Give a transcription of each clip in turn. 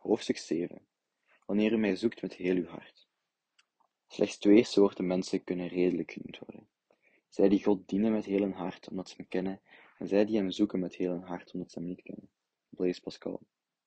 Hoofdstuk 7. Wanneer u mij zoekt met heel uw hart. Slechts twee soorten mensen kunnen redelijk genoemd worden. Zij die God dienen met heel hun hart, omdat ze hem kennen, en zij die hem zoeken met heel hun hart, omdat ze hem niet kennen. Blaise Pascal.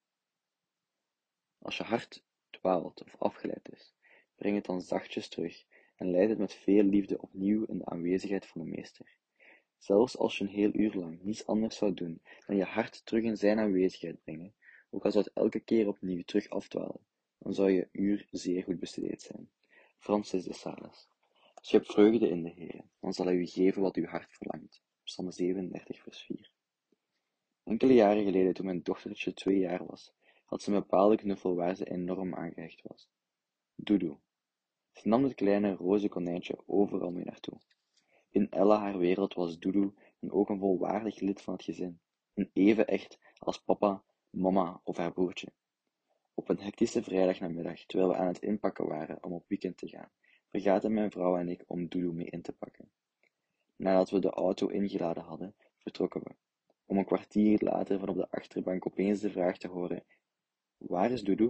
Als je hart dwaalt of afgeleid is, breng het dan zachtjes terug en leid het met veel liefde opnieuw in de aanwezigheid van de Meester. Zelfs als je een heel uur lang niets anders zou doen dan je hart terug in zijn aanwezigheid brengen, ook al zou het elke keer opnieuw terug afdwalen, dan zou je uur zeer goed besteed zijn. Francis de Sales. Als je hebt vreugde in de Heere, dan zal hij u geven wat uw hart verlangt. Psalm 37, vers 4. Enkele jaren geleden, toen mijn dochtertje 2 jaar was, had ze een bepaalde knuffel waar ze enorm aan gehecht was. Doedoe. Ze nam het kleine roze konijntje overal mee naartoe. In Ella haar wereld was Doedoe dan ook een volwaardig lid van het gezin, en even echt als papa, mama of haar broertje. Op een hectische vrijdagnamiddag, terwijl we aan het inpakken waren om op weekend te gaan, vergaten mijn vrouw en ik om Doedoe mee in te pakken. Nadat we de auto ingeladen hadden, vertrokken we, om een kwartier later van op de achterbank opeens de vraag te horen: waar is Doedoe?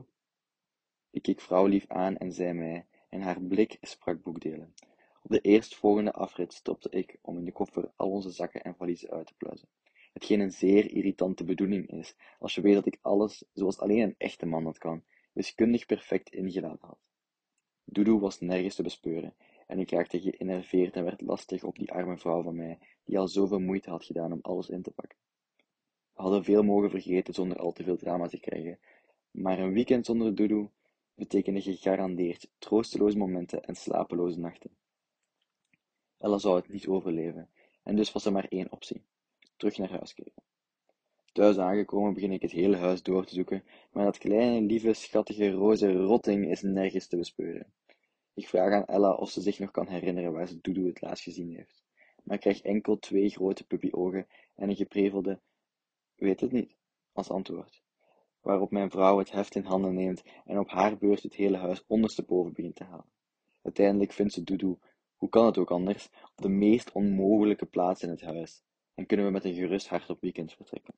Ik keek vrouwlief aan en zij mij, en haar blik sprak boekdelen. Op de eerstvolgende afrit stopte ik om in de koffer al onze zakken en valiezen uit te pluizen. Hetgeen een zeer irritante bedoeling is, als je weet dat ik alles, zoals alleen een echte man dat kan, wiskundig perfect ingeladen had. Doedoe was nergens te bespeuren, en ik raakte geënerveerd en werd lastig op die arme vrouw van mij, die al zoveel moeite had gedaan om alles in te pakken. We hadden veel mogen vergeten zonder al te veel drama te krijgen, maar een weekend zonder Doedoe betekende gegarandeerd troosteloze momenten en slapeloze nachten. Ella zou het niet overleven, en dus was er maar één optie: terug naar huis keren. Thuis aangekomen begin ik het hele huis door te zoeken, maar dat kleine, lieve, schattige, roze rotting is nergens te bespeuren. Ik vraag aan Ella of ze zich nog kan herinneren waar ze Doedoe het laatst gezien heeft, maar ik krijg enkel 2 grote puppyogen en een geprevelde weet het niet als antwoord, waarop mijn vrouw het heft in handen neemt en op haar beurt het hele huis ondersteboven begint te halen. Uiteindelijk vindt ze Doedoe, hoe kan het ook anders, op de meest onmogelijke plaats in het huis, en kunnen we met een gerust hart op weekend vertrekken.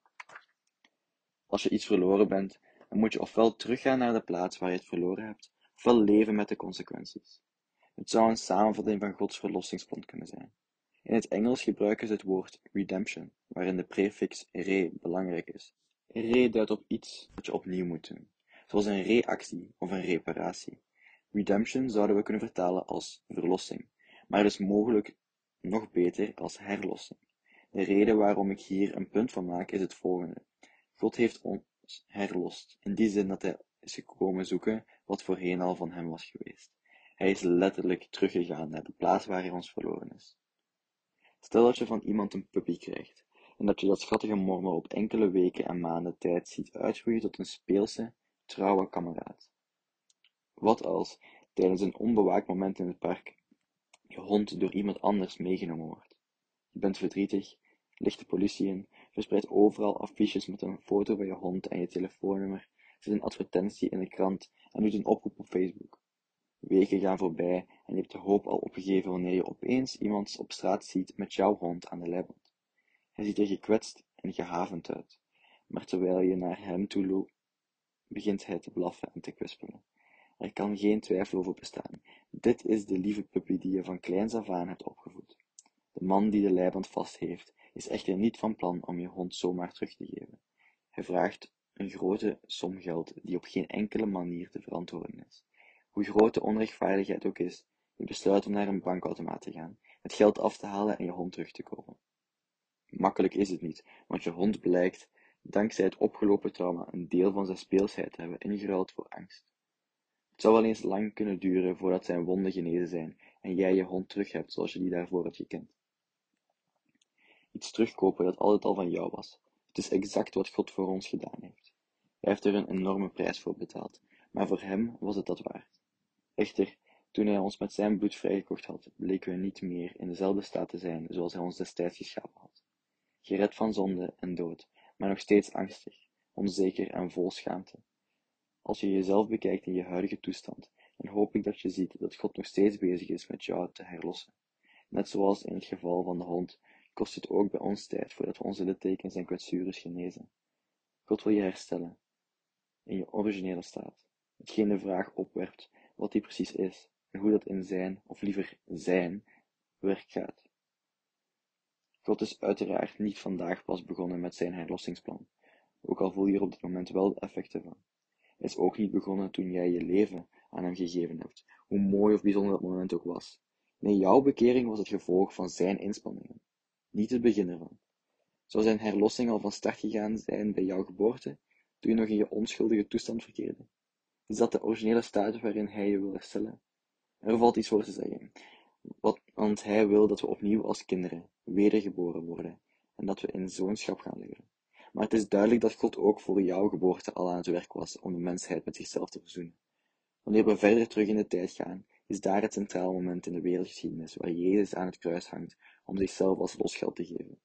Als je iets verloren bent, dan moet je ofwel teruggaan naar de plaats waar je het verloren hebt, ofwel leven met de consequenties. Het zou een samenvatting van Gods verlossingsplan kunnen zijn. In het Engels gebruiken ze het woord redemption, waarin de prefix re belangrijk is. Re duidt op iets dat je opnieuw moet doen, zoals een reactie of een reparatie. Redemption zouden we kunnen vertalen als verlossing, maar het is mogelijk nog beter als herlossing. De reden waarom ik hier een punt van maak is het volgende. God heeft ons herlost, in die zin dat hij is gekomen zoeken wat voorheen al van hem was geweest. Hij is letterlijk teruggegaan naar de plaats waar hij ons verloren is. Stel dat je van iemand een puppy krijgt, en dat je dat schattige mormel op enkele weken en maanden tijd ziet uitgroeien tot een speelse, trouwe kameraad. Wat als, tijdens een onbewaakt moment in het park, je hond door iemand anders meegenomen wordt? Je bent verdrietig, ligt de politie in, verspreidt overal affiches met een foto van je hond en je telefoonnummer, zet een advertentie in de krant en doet een oproep op Facebook. Weken gaan voorbij en je hebt de hoop al opgegeven wanneer je opeens iemand op straat ziet met jouw hond aan de leiband. Hij ziet er gekwetst en gehavend uit, maar terwijl je naar hem toe loopt, begint hij te blaffen en te kwispelen. Er kan geen twijfel over bestaan. Dit is de lieve puppy die je van kleins af aan hebt opgevoed. De man die de leiband vast heeft, is echter niet van plan om je hond zomaar terug te geven. Hij vraagt een grote som geld die op geen enkele manier te verantwoorden is. Hoe groot de onrechtvaardigheid ook is, je besluit om naar een bankautomaat te gaan, het geld af te halen en je hond terug te kopen. Makkelijk is het niet, want je hond blijkt, dankzij het opgelopen trauma, een deel van zijn speelsheid te hebben ingeruild voor angst. Het zou wel eens lang kunnen duren voordat zijn wonden genezen zijn en jij je hond terug hebt zoals je die daarvoor hebt gekend. Iets terugkopen dat altijd al van jou was. Het is exact wat God voor ons gedaan heeft. Hij heeft er een enorme prijs voor betaald, maar voor hem was het dat waard. Echter, toen hij ons met zijn bloed vrijgekocht had, bleken we niet meer in dezelfde staat te zijn zoals hij ons destijds geschapen had. Gered van zonde en dood, maar nog steeds angstig, onzeker en vol schaamte. Als je jezelf bekijkt in je huidige toestand, dan hoop ik dat je ziet dat God nog steeds bezig is met jou te herlossen. Net zoals in het geval van de hond, kost het ook bij ons tijd voordat we onze littekens en kwetsures genezen. God wil je herstellen. in je originele staat. Hetgeen de vraag opwerpt wat die precies is en hoe dat in zijn, of liever zijn, werk gaat. God is uiteraard niet vandaag pas begonnen met zijn herlossingsplan, ook al voel je er op dit moment wel de effecten van. Het is ook niet begonnen toen jij je leven aan hem gegeven hebt, hoe mooi of bijzonder dat moment ook was. Nee, jouw bekering was het gevolg van zijn inspanningen, niet het begin ervan. Zou zijn herlossing al van start gegaan zijn bij jouw geboorte, toen je nog in je onschuldige toestand verkeerde? Is dat de originele staat waarin hij je wil herstellen? Er valt iets voor te zeggen, want hij wil dat we opnieuw als kinderen wedergeboren worden en dat we in zoonschap gaan leven. Maar het is duidelijk dat God ook voor jouw geboorte al aan het werk was om de mensheid met zichzelf te verzoenen. Wanneer we verder terug in de tijd gaan, is daar het centraal moment in de wereldgeschiedenis waar Jezus aan het kruis hangt om zichzelf als losgeld te geven.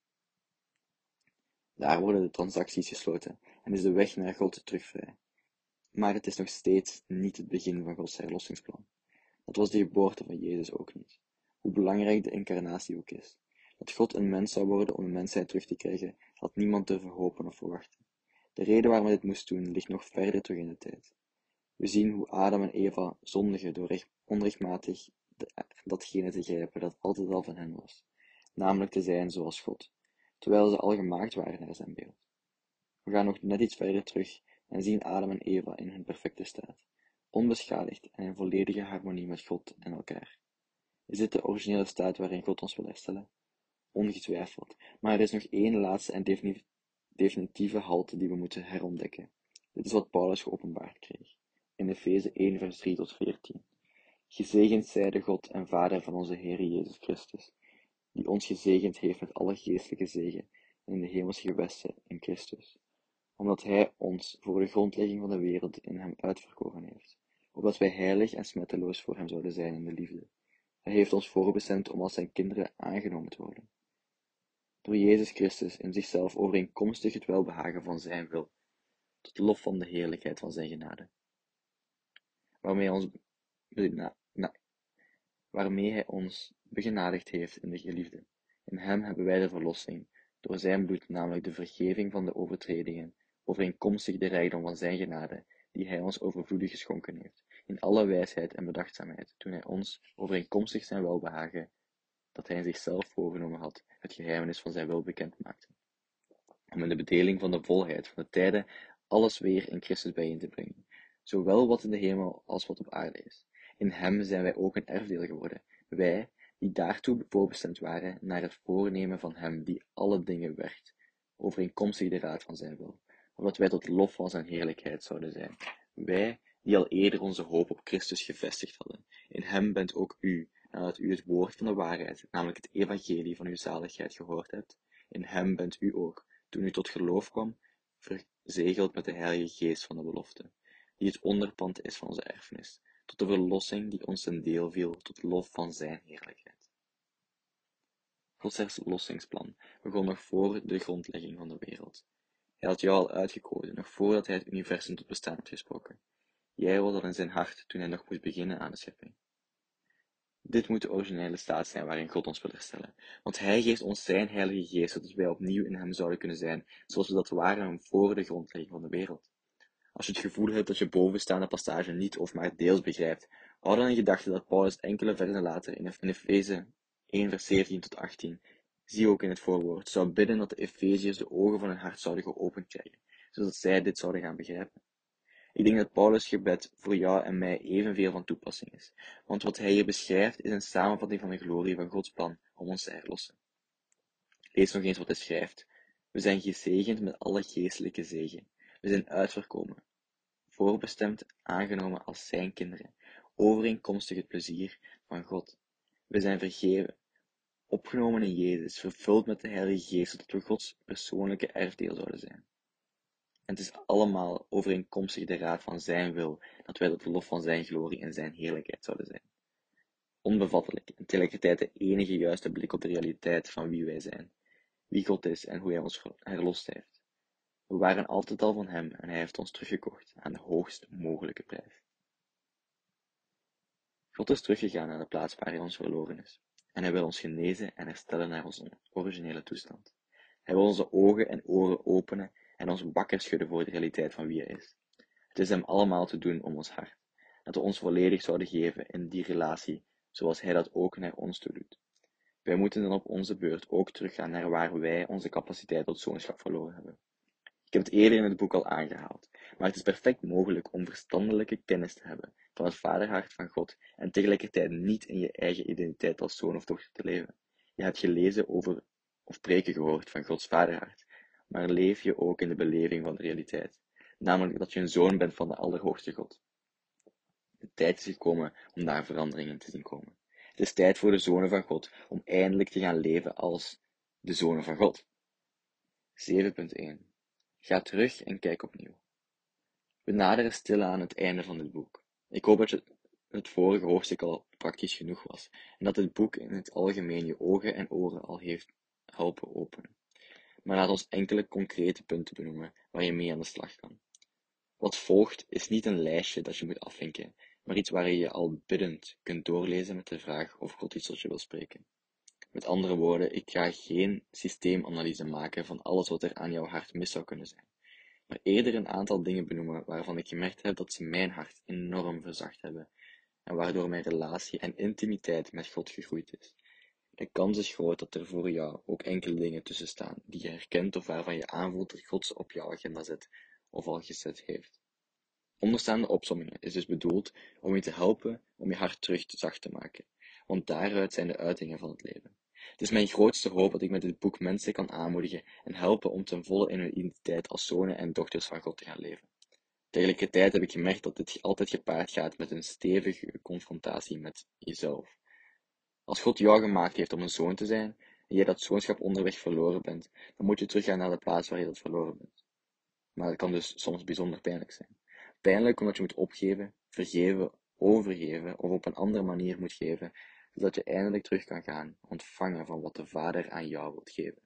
Daar worden de transacties gesloten en is de weg naar God terug vrij. Maar het is nog steeds niet het begin van Gods herlossingsplan. Dat was de geboorte van Jezus ook niet. Hoe belangrijk de incarnatie ook is. Dat God een mens zou worden om de mensheid terug te krijgen, had niemand durven hopen of verwachten. De reden waarom hij dit moest doen, ligt nog verder terug in de tijd. We zien hoe Adam en Eva zondigen door onrechtmatig datgene te grijpen dat altijd al van hen was, namelijk te zijn zoals God, terwijl ze al gemaakt waren naar zijn beeld. We gaan nog net iets verder terug en zien Adam en Eva in hun perfecte staat, onbeschadigd en in volledige harmonie met God en elkaar. Is dit de originele staat waarin God ons wil herstellen? Ongetwijfeld, maar er is nog één laatste en definitieve halte die we moeten herontdekken. Dit is wat Paulus geopenbaard kreeg, in Efeze 1 vers 3 tot 14. Gezegend zij de God en Vader van onze Heer Jezus Christus, die ons gezegend heeft met alle geestelijke zegen in de hemelse gewesten in Christus, omdat hij ons voor de grondlegging van de wereld in hem uitverkoren heeft, opdat wij heilig en smetteloos voor hem zouden zijn in de liefde. Hij heeft ons voorbestemd om als zijn kinderen aangenomen te worden. Door Jezus Christus in zichzelf overeenkomstig het welbehagen van zijn wil, tot lof van de heerlijkheid van zijn genade, waarmee hij ons begenadigd heeft in de geliefde. In hem hebben wij de verlossing, door zijn bloed, namelijk de vergeving van de overtredingen, overeenkomstig de rijkdom van zijn genade, die hij ons overvloedig geschonken heeft, in alle wijsheid en bedachtzaamheid, toen hij ons, overeenkomstig zijn welbehagen, dat hij in zichzelf voorgenomen had, het geheimenis van zijn wil bekend maakte, om in de bedeling van de volheid van de tijden alles weer in Christus bijeen te brengen, zowel wat in de hemel als wat op aarde is. In hem zijn wij ook een erfdeel geworden, wij, die daartoe voorbestemd waren, naar het voornemen van hem die alle dingen werkt, overeenkomstig de raad van zijn wil, opdat wij tot lof van zijn heerlijkheid zouden zijn. Wij, die al eerder onze hoop op Christus gevestigd hadden. In hem bent ook u, nadat u het woord van de waarheid, namelijk het evangelie van uw zaligheid gehoord hebt. In hem bent u ook, toen u tot geloof kwam, verzegeld met de Heilige Geest van de belofte, die het onderpand is van onze erfenis, tot de verlossing die ons ten deel viel, tot lof van zijn heerlijkheid. Gods verlossingsplan begon nog voor de grondlegging van de wereld. Hij had jou al uitgekozen, nog voordat hij het universum tot bestaan had gesproken. Jij was al in zijn hart toen hij nog moest beginnen aan de schepping. Dit moet de originele staat zijn waarin God ons wil herstellen, want hij geeft ons zijn heilige geest, zodat wij opnieuw in hem zouden kunnen zijn, zoals we dat waren voor de grondlegging van de wereld. Als je het gevoel hebt dat je bovenstaande passage niet of maar deels begrijpt, hou dan in gedachten dat Paulus enkele versen later in Efeze 1 vers 17 tot 18, zie ook in het voorwoord, zou bidden dat de Efeziërs de ogen van hun hart zouden geopend krijgen, zodat zij dit zouden gaan begrijpen. Ik denk dat Paulus' gebed voor jou en mij evenveel van toepassing is, want wat hij hier beschrijft is een samenvatting van de glorie van Gods plan om ons te herlossen. Lees nog eens wat hij schrijft. We zijn gezegend met alle geestelijke zegen. We zijn uitverkoren, voorbestemd, aangenomen als zijn kinderen, overeenkomstig het plezier van God. We zijn vergeven, opgenomen in Jezus, vervuld met de Heilige Geest, zodat we Gods persoonlijke erfdeel zouden zijn. En het is allemaal overeenkomstig de raad van zijn wil, dat wij tot lof van zijn glorie en zijn heerlijkheid zouden zijn. Onbevattelijk en tegelijkertijd de enige juiste blik op de realiteit van wie wij zijn, wie God is en hoe hij ons herlost heeft. We waren altijd al van hem en hij heeft ons teruggekocht aan de hoogst mogelijke prijs. God is teruggegaan naar de plaats waar hij ons verloren is, en hij wil ons genezen en herstellen naar onze originele toestand. Hij wil onze ogen en oren openen en ons wakker schudden voor de realiteit van wie hij is. Het is hem allemaal te doen om ons hart, dat we ons volledig zouden geven in die relatie, zoals hij dat ook naar ons toe doet. Wij moeten dan op onze beurt ook teruggaan naar waar wij onze capaciteit tot zoonschap verloren hebben. Ik heb het eerder in het boek al aangehaald, maar het is perfect mogelijk om verstandelijke kennis te hebben van het vaderhart van God en tegelijkertijd niet in je eigen identiteit als zoon of dochter te leven. Je hebt gelezen over of preken gehoord van Gods vaderhart, maar leef je ook in de beleving van de realiteit, namelijk dat je een zoon bent van de Allerhoogste God. De tijd is gekomen om daar veranderingen te zien komen. Het is tijd voor de zonen van God om eindelijk te gaan leven als de zonen van God. 7.1. Ga terug en kijk opnieuw. We naderen stilaan het einde van dit boek. Ik hoop dat het vorige hoofdstuk al praktisch genoeg was en dat dit boek in het algemeen je ogen en oren al heeft helpen openen. Maar laat ons enkele concrete punten benoemen waar je mee aan de slag kan. Wat volgt is niet een lijstje dat je moet afvinken, maar iets waar je je al biddend kunt doorlezen met de vraag of God iets tot je wil spreken. Met andere woorden, ik ga geen systeemanalyse maken van alles wat er aan jouw hart mis zou kunnen zijn, maar eerder een aantal dingen benoemen waarvan ik gemerkt heb dat ze mijn hart enorm verzacht hebben en waardoor mijn relatie en intimiteit met God gegroeid is. De kans is groot dat er voor jou ook enkele dingen tussen staan die je herkent of waarvan je aanvoelt dat God ze op jouw agenda zet of al gezet heeft. Onderstaande opsommingen is dus bedoeld om je te helpen om je hart terug zacht te maken, want daaruit zijn de uitingen van het leven. Het is mijn grootste hoop dat ik met dit boek mensen kan aanmoedigen en helpen om ten volle in hun identiteit als zonen en dochters van God te gaan leven. Tegelijkertijd heb ik gemerkt dat dit altijd gepaard gaat met een stevige confrontatie met jezelf. Als God jou gemaakt heeft om een zoon te zijn en jij dat zoonschap onderweg verloren bent, dan moet je teruggaan naar de plaats waar je dat verloren bent. Maar het kan dus soms bijzonder pijnlijk zijn. Pijnlijk omdat je moet opgeven, vergeven, overgeven of op een andere manier moet geven, zodat je eindelijk terug kan gaan ontvangen van wat de Vader aan jou wilt geven.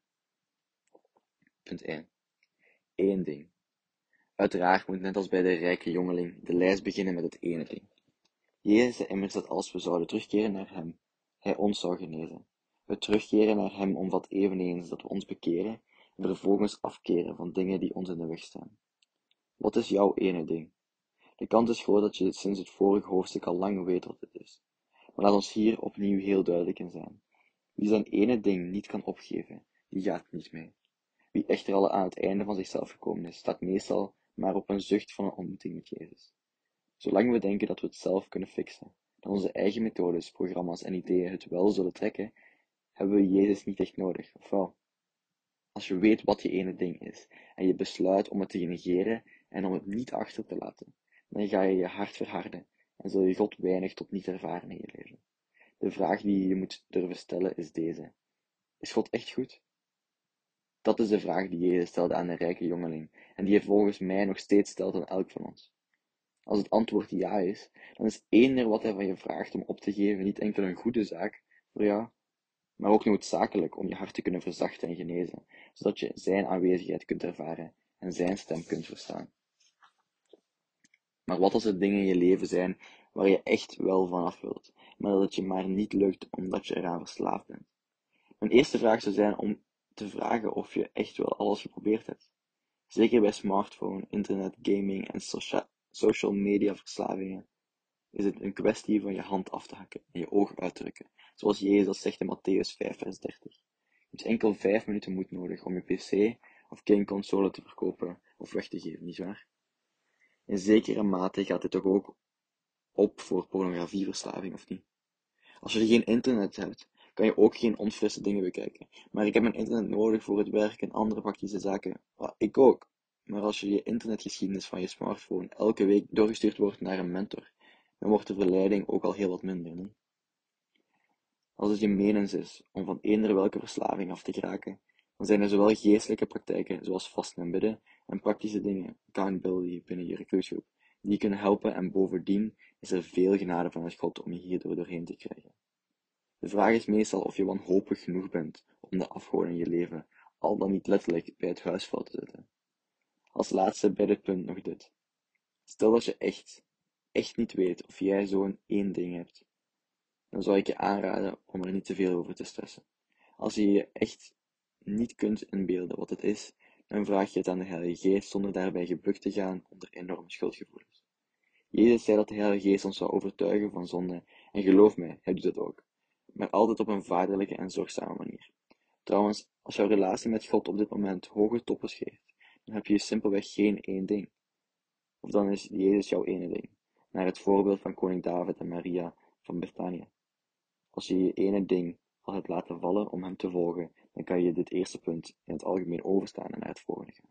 Punt 1. Eén ding. Uiteraard moet net als bij de rijke jongeling de lijst beginnen met het ene ding. Jezus zei immers dat als we zouden terugkeren naar hem, hij ons zou genezen. Het terugkeren naar hem omvat eveneens dat we ons bekeren en vervolgens afkeren van dingen die ons in de weg staan. Wat is jouw ene ding? De kans is groot dat je sinds het vorige hoofdstuk al lang weet wat het is. Maar laat ons hier opnieuw heel duidelijk in zijn. Wie zijn ene ding niet kan opgeven, die gaat niet mee. Wie echter al aan het einde van zichzelf gekomen is, staat meestal maar op een zucht van een ontmoeting met Jezus. Zolang we denken dat we het zelf kunnen fixen, dat onze eigen methodes, programma's en ideeën het wel zullen trekken, hebben we Jezus niet echt nodig, of wel? Als je weet wat je ene ding is en je besluit om het te negeren en om het niet achter te laten, dan ga je je hart verharden en zul je God weinig tot niet ervaren in je leven. De vraag die je je moet durven stellen is deze: is God echt goed? Dat is de vraag die Jezus stelde aan de rijke jongeling en die hij volgens mij nog steeds stelt aan elk van ons. Als het antwoord ja is, dan is eender wat hij van je vraagt om op te geven niet enkel een goede zaak voor jou, maar ook noodzakelijk om je hart te kunnen verzachten en genezen, zodat je zijn aanwezigheid kunt ervaren en zijn stem kunt verstaan. Maar wat als er dingen in je leven zijn waar je echt wel vanaf wilt, maar dat het je maar niet lukt omdat je eraan verslaafd bent? Mijn eerste vraag zou zijn om te vragen of je echt wel alles geprobeerd hebt. Zeker bij smartphone, internet, gaming en social media verslavingen is het een kwestie van je hand af te hakken en je ogen uit te drukken, zoals Jezus dat zegt in Matthäus 5 vers 30. Je hebt enkel 5 minuten moed nodig om je pc of gameconsole te verkopen of weg te geven, nietwaar? In zekere mate gaat dit toch ook op voor pornografieverslaving, of niet? Als je geen internet hebt, kan je ook geen onfrisse dingen bekijken. Maar ik heb mijn internet nodig voor het werk en andere praktische zaken. Ik ook. Maar als je internetgeschiedenis van je smartphone elke week doorgestuurd wordt naar een mentor, dan wordt de verleiding ook al heel wat minder, niet? Als het je menens is om van eender welke verslaving af te geraken, dan zijn er zowel geestelijke praktijken zoals vasten en bidden en praktische dingen, accountability binnen je recruitgroep, die je kunnen helpen en bovendien is er veel genade vanuit God om je hierdoor doorheen te krijgen. De vraag is meestal of je wanhopig genoeg bent om de afgoden in je leven al dan niet letterlijk bij het huisvuil te zetten. Als laatste bij dit punt nog dit. Stel dat je echt niet weet of jij zo'n één ding hebt, dan zou ik je aanraden om er niet te veel over te stressen. Als je je echt niet kunt inbeelden wat het is, en vraag je het aan de Heilige Geest zonder daarbij gebukt te gaan onder enorme schuldgevoelens. Jezus zei dat de Heilige Geest ons zou overtuigen van zonde, en geloof mij, hij doet dat ook, maar altijd op een vaderlijke en zorgzame manier. Trouwens, als jouw relatie met God op dit moment hoge toppen scheert, dan heb je simpelweg geen één ding. Of dan is Jezus jouw ene ding, naar het voorbeeld van koning David en Maria van Bethanië. Als je je ene ding al hebt laten vallen om hem te volgen, dan kan je dit eerste punt in het algemeen overstaan en naar het volgende gaan.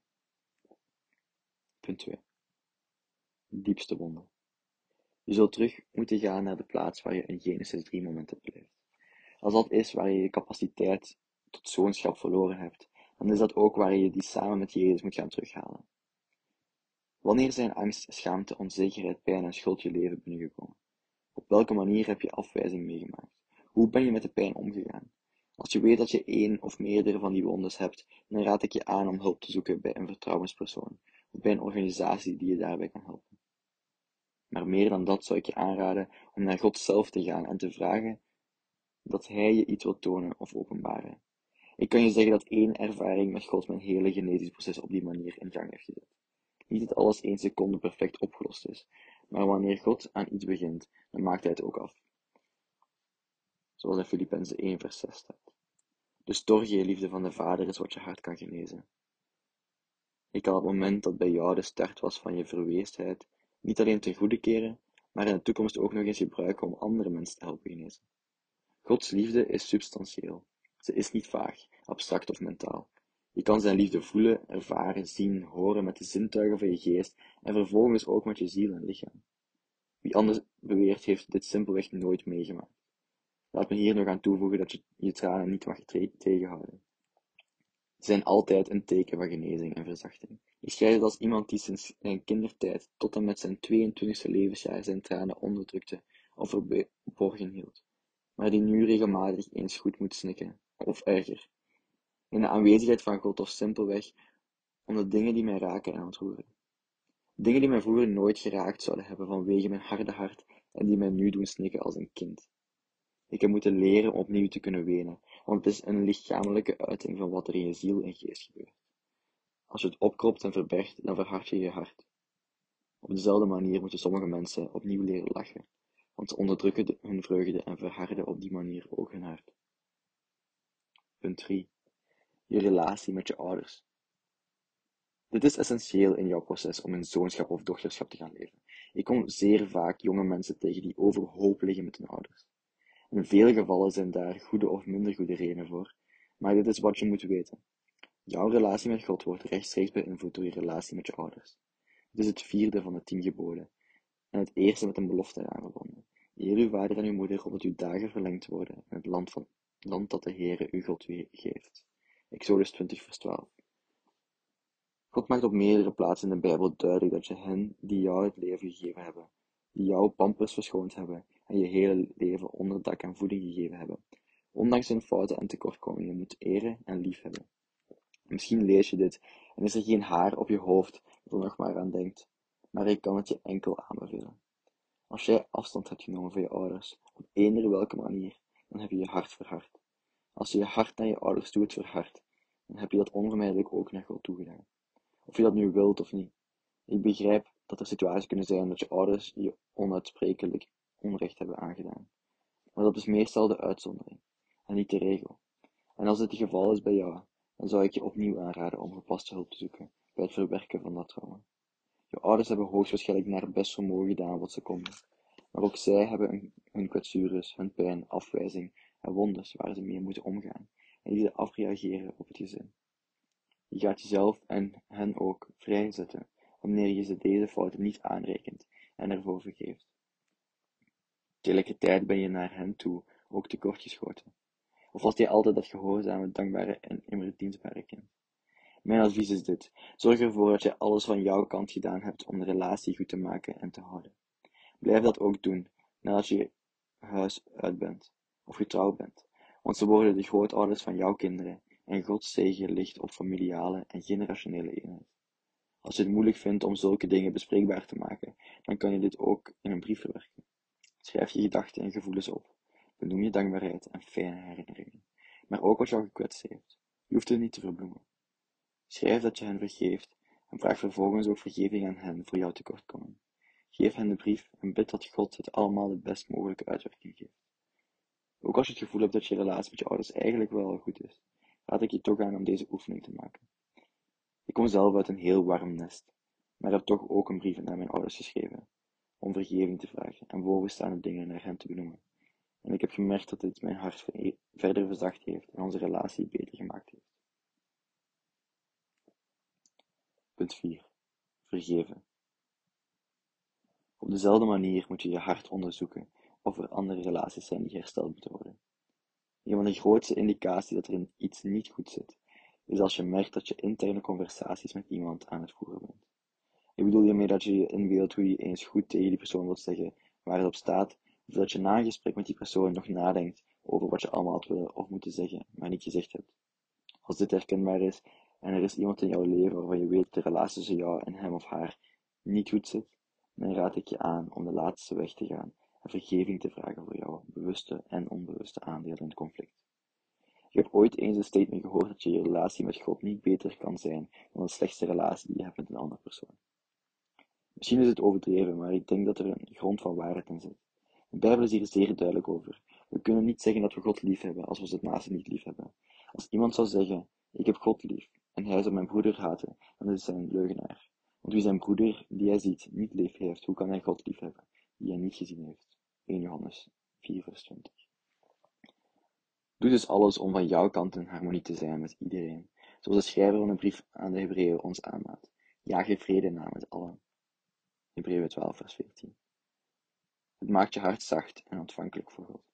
Punt 2. Diepste wonde. Je zult terug moeten gaan naar de plaats waar je in Genesis 3 moment hebt beleefd. Als dat is waar je je capaciteit tot zoonschap verloren hebt, dan is dat ook waar je die samen met Jezus moet gaan terughalen. Wanneer zijn angst, schaamte, onzekerheid, pijn en schuld je leven binnengekomen? Op welke manier heb je afwijzing meegemaakt? Hoe ben je met de pijn omgegaan? Als je weet dat je één of meerdere van die wondes hebt, dan raad ik je aan om hulp te zoeken bij een vertrouwenspersoon of bij een organisatie die je daarbij kan helpen. Maar meer dan dat zou ik je aanraden om naar God zelf te gaan en te vragen dat Hij je iets wil tonen of openbaren. Ik kan je zeggen dat één ervaring met God mijn hele genezingsproces op die manier in gang heeft gezet. Niet dat alles 1 seconde perfect opgelost is, maar wanneer God aan iets begint, dan maakt Hij het ook af. Zoals in Filippenzen 1 vers 6 staat. De storge liefde van de Vader is wat je hart kan genezen. Ik kan op het moment dat bij jou de start was van je verweesdheid, niet alleen ten goede keren, maar in de toekomst ook nog eens gebruiken om andere mensen te helpen genezen. Gods liefde is substantieel. Ze is niet vaag, abstract of mentaal. Je kan zijn liefde voelen, ervaren, zien, horen met de zintuigen van je geest en vervolgens ook met je ziel en lichaam. Wie anders beweert, heeft dit simpelweg nooit meegemaakt. Laat me hier nog aan toevoegen dat je je tranen niet mag tegenhouden. Ze zijn altijd een teken van genezing en verzachting. Ik schrijf het als iemand die sinds zijn kindertijd tot en met zijn 22e levensjaar zijn tranen onderdrukte of verborgen hield, maar die nu regelmatig eens goed moet snikken, of erger, in de aanwezigheid van God of simpelweg om de dingen die mij raken en ontroeren. Dingen die mij vroeger nooit geraakt zouden hebben vanwege mijn harde hart en die mij nu doen snikken als een kind. Ik heb moeten leren om opnieuw te kunnen wenen, want het is een lichamelijke uiting van wat er in je ziel en geest gebeurt. Als je het opkropt en verbergt, dan verhard je je hart. Op dezelfde manier moeten sommige mensen opnieuw leren lachen, want ze onderdrukken hun vreugde en verharden op die manier ook hun hart. Punt 3. Je relatie met je ouders. Dit is essentieel in jouw proces om in zoonschap of dochterschap te gaan leven. Ik kom zeer vaak jonge mensen tegen die overhoop liggen met hun ouders. In vele gevallen zijn daar goede of minder goede redenen voor, maar dit is wat je moet weten. Jouw relatie met God wordt rechtstreeks beïnvloed door je relatie met je ouders. Het is het 4e van de 10 geboden, en het eerste met een belofte eraan verbonden. Eer uw vader en uw moeder, opdat uw dagen verlengd worden in het land dat de Heere uw God geeft. Exodus 20 vers 12. God maakt op meerdere plaatsen in de Bijbel duidelijk dat je hen die jou het leven gegeven hebben, die jouw pampers verschoond hebben en je hele leven onderdak en voeding gegeven hebben, ondanks hun fouten en tekortkomingen, moet eren en liefhebben. Misschien lees je dit en is er geen haar op je hoofd dat er nog maar aan denkt, maar ik kan het je enkel aanbevelen. Als jij afstand hebt genomen van je ouders, op eender welke manier, dan heb je je hart verhard. Als je je hart naar je ouders toe hebt verhard, dan heb je dat onvermijdelijk ook naar God toegedaan. Of je dat nu wilt of niet. Ik begrijp dat er situaties kunnen zijn dat je ouders je onuitsprekelijk onrecht hebben aangedaan. Maar dat is meestal de uitzondering, en niet de regel. En als dit het geval is bij jou, dan zou ik je opnieuw aanraden om gepaste hulp te zoeken bij het verwerken van dat trauma. Je ouders hebben hoogstwaarschijnlijk naar het best vermogen gedaan wat ze konden. Maar ook zij hebben hun kwetsures, hun pijn, afwijzing en wondes waar ze mee moeten omgaan en die ze afreageren op het gezin. Je gaat jezelf en hen ook vrijzetten wanneer je ze deze fouten niet aanrekent en ervoor vergeeft. Tegelijkertijd ben je naar hen toe ook tekortgeschoten. Of was jij altijd dat gehoorzame, dankbare en immer dienstbare kind? Mijn advies is dit: zorg ervoor dat je alles van jouw kant gedaan hebt om de relatie goed te maken en te houden. Blijf dat ook doen nadat je huis uit bent of getrouwd bent, want ze worden de grootouders van jouw kinderen en Gods zegen ligt op familiale en generationele eenheid. Als je het moeilijk vindt om zulke dingen bespreekbaar te maken, dan kan je dit ook in een brief verwerken. Schrijf je gedachten en gevoelens op. Benoem je dankbaarheid en fijne herinneringen, maar ook wat jou gekwetst heeft. Je hoeft het niet te verbloemen. Schrijf dat je hen vergeeft en vraag vervolgens ook vergeving aan hen voor jouw tekortkoming. Geef hen de brief en bid dat God het allemaal de best mogelijke uitwerking geeft. Ook als je het gevoel hebt dat je relatie met je ouders eigenlijk wel goed is, raad ik je toch aan om deze oefening te maken. Ik kom zelf uit een heel warm nest, maar heb toch ook een brief naar mijn ouders geschreven, om vergeving te vragen en bovenstaande dingen naar hen te benoemen. En ik heb gemerkt dat dit mijn hart verder verzacht heeft en onze relatie beter gemaakt heeft. Punt 4. Vergeven. Op dezelfde manier moet je je hart onderzoeken of er andere relaties zijn die hersteld moeten worden. Een van de grootste indicaties dat er iets niet goed zit, is als je merkt dat je interne conversaties met iemand aan het voeren bent. Ik bedoel hiermee dat je je inbeeldt hoe je eens goed tegen die persoon wilt zeggen waar het op staat, of dat je na een gesprek met die persoon nog nadenkt over wat je allemaal had willen of moeten zeggen, maar niet gezegd hebt. Als dit herkenbaar is en er is iemand in jouw leven waarvan je weet dat de relatie tussen jou en hem of haar niet goed zit, dan raad ik je aan om de laatste weg te gaan en vergeving te vragen voor jouw bewuste en onbewuste aandeel in het conflict. Ik heb ooit eens een statement gehoord dat je relatie met God niet beter kan zijn dan de slechtste relatie die je hebt met een andere persoon. Misschien is het overdreven, maar ik denk dat er een grond van waarheid in zit. De Bijbel is hier zeer duidelijk over. We kunnen niet zeggen dat we God lief hebben als we het naaste niet lief hebben. Als iemand zou zeggen, ik heb God lief, en hij zou mijn broeder haten, dan is hij een leugenaar. Want wie zijn broeder, die hij ziet, niet lief heeft, hoe kan hij God lief hebben, die hij niet gezien heeft? 1 Johannes 4 vers 20. Doe dus alles om van jouw kant in harmonie te zijn met iedereen, zoals de schrijver van de brief aan de Hebreeën ons aanmaat. Jaag je vrede na met allen. Hebreeën 12 vers 14. Het maakt je hart zacht en ontvankelijk voor God.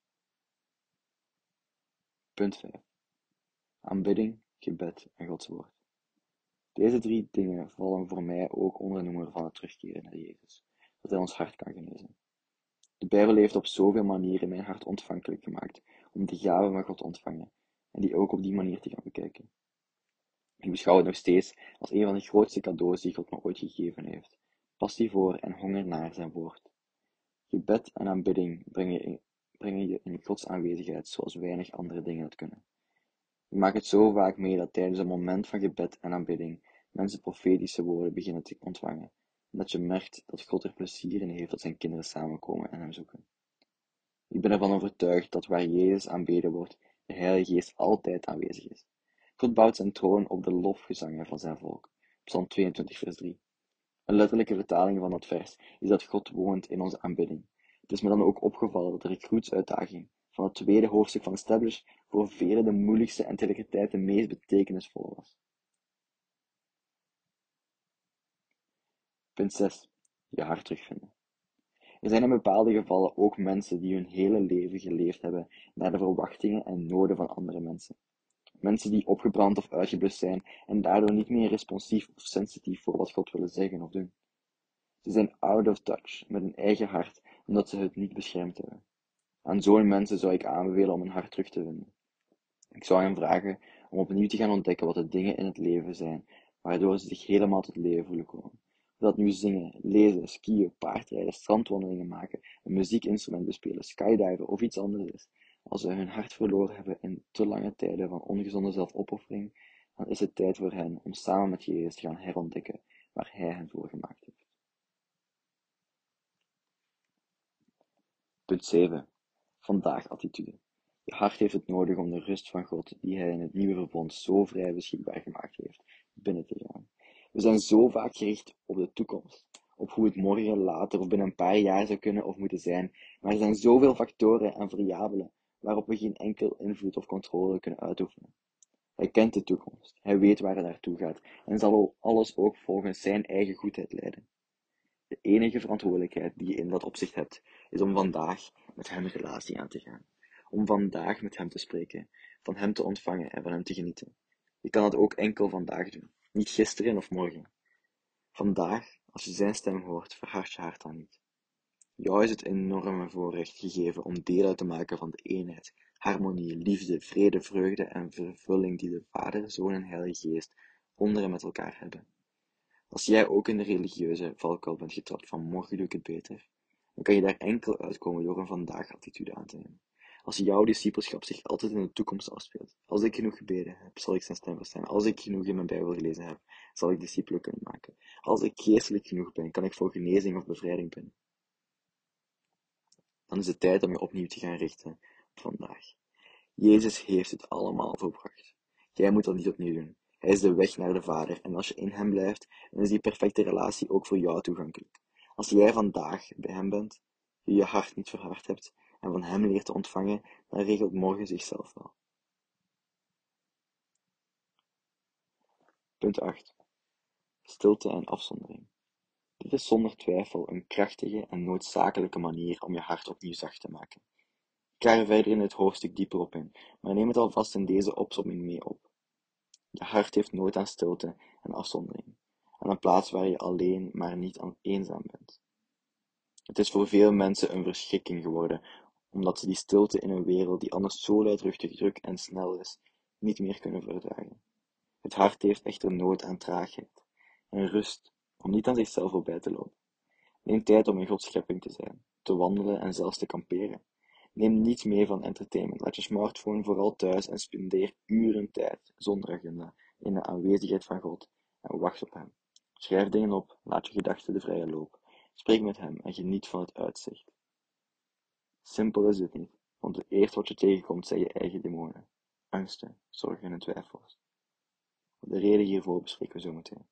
Punt 5. Aanbidding, gebed en Gods woord. Deze 3 dingen vallen voor mij ook onder de noemer van het terugkeren naar Jezus, dat hij ons hart kan genezen. De Bijbel heeft op zoveel manieren mijn hart ontvankelijk gemaakt om de gave van God te ontvangen en die ook op die manier te gaan bekijken. Ik beschouw het nog steeds als een van de grootste cadeaus die God me ooit gegeven heeft. Passie voor en honger naar zijn woord. Gebed en aanbidding brengen je in Gods aanwezigheid zoals weinig andere dingen het kunnen. Ik maak het zo vaak mee dat tijdens een moment van gebed en aanbidding mensen profetische woorden beginnen te ontvangen en dat je merkt dat God er plezier in heeft dat zijn kinderen samenkomen en hem zoeken. Ik ben ervan overtuigd dat waar Jezus aanbeden wordt, de Heilige Geest altijd aanwezig is. God bouwt zijn troon op de lofgezangen van zijn volk. Psalm 22 vers 3. Een letterlijke vertaling van dat vers is dat God woont in onze aanbidding. Het is me dan ook opgevallen dat de recruitsuitdaging van het tweede hoofdstuk van Establish voor velen de moeilijkste en tegelijkertijd de meest betekenisvolle was. Punt 6. Je hart terugvinden. Er zijn in bepaalde gevallen ook mensen die hun hele leven geleefd hebben naar de verwachtingen en noden van andere mensen. Mensen die opgebrand of uitgeblust zijn en daardoor niet meer responsief of sensitief voor wat God wil zeggen of doen. Ze zijn out of touch met hun eigen hart omdat ze het niet beschermd hebben. Aan zo'n mensen zou ik aanbevelen om hun hart terug te vinden. Ik zou hen vragen om opnieuw te gaan ontdekken wat de dingen in het leven zijn, waardoor ze zich helemaal tot leven voelen komen. Of dat nu zingen, lezen, skiën, paardrijden, strandwandelingen maken, een muziekinstrument bespelen, skydiven of iets anders is. Als ze hun hart verloren hebben in te lange tijden van ongezonde zelfopoffering, dan is het tijd voor hen om samen met Jezus te gaan herontdekken waar Hij hen voor gemaakt heeft. Punt 7. Vandaag attitude. Je hart heeft het nodig om de rust van God, die Hij in het nieuwe verbond zo vrij beschikbaar gemaakt heeft, binnen te gaan. We zijn zo vaak gericht op de toekomst, op hoe het morgen, later of binnen een paar jaar zou kunnen of moeten zijn, maar er zijn zoveel factoren en variabelen waarop we geen enkel invloed of controle kunnen uitoefenen. Hij kent de toekomst, hij weet waar het naartoe gaat en zal alles ook volgens zijn eigen goedheid leiden. De enige verantwoordelijkheid die je in dat opzicht hebt, is om vandaag met hem een relatie aan te gaan. Om vandaag met hem te spreken, van hem te ontvangen en van hem te genieten. Je kan dat ook enkel vandaag doen, niet gisteren of morgen. Vandaag, als je zijn stem hoort, verhard je hart dan niet. Jou is het enorme voorrecht gegeven om deel uit te maken van de eenheid, harmonie, liefde, vrede, vreugde en vervulling die de Vader, Zoon en Heilige Geest onder en met elkaar hebben. Als jij ook in de religieuze valkuil bent getrapt van morgen doe ik het beter, dan kan je daar enkel uitkomen door een vandaag attitude aan te nemen. Als jouw discipelschap zich altijd in de toekomst afspeelt. Als ik genoeg gebeden heb, zal ik zijn stem verstaan. Als ik genoeg in mijn Bijbel gelezen heb, zal ik discipelen kunnen maken. Als ik geestelijk genoeg ben, kan ik voor genezing of bevrijding bidden. Dan is het tijd om je opnieuw te gaan richten op vandaag. Jezus heeft het allemaal volbracht. Jij moet dat niet opnieuw doen. Hij is de weg naar de Vader en als je in hem blijft, dan is die perfecte relatie ook voor jou toegankelijk. Als jij vandaag bij hem bent, je hart niet verhard hebt en van hem leert te ontvangen, dan regelt morgen zichzelf wel. Punt 8. Stilte en afzondering. Dit is zonder twijfel een krachtige en noodzakelijke manier om je hart opnieuw zacht te maken. Ik ga er verder in het hoofdstuk dieper op in, maar neem het alvast in deze opsomming mee op. Je hart heeft nood aan stilte en afzondering, aan een plaats waar je alleen maar niet eenzaam bent. Het is voor veel mensen een verschrikking geworden, omdat ze die stilte in een wereld die anders zo luidruchtig, druk en snel is, niet meer kunnen verdragen. Het hart heeft echter nood aan traagheid en rust om niet aan zichzelf voorbij te lopen. Neem tijd om in Gods schepping te zijn, te wandelen en zelfs te kamperen. Neem niets mee van entertainment. Laat je smartphone vooral thuis en spendeer uren tijd, zonder agenda, in de aanwezigheid van God en wacht op hem. Schrijf dingen op, laat je gedachten de vrije loop. Spreek met hem en geniet van het uitzicht. Simpel is dit niet, want het eerste wat je tegenkomt zijn je eigen demonen, angsten, zorgen en twijfels. De reden hiervoor bespreken we zo meteen.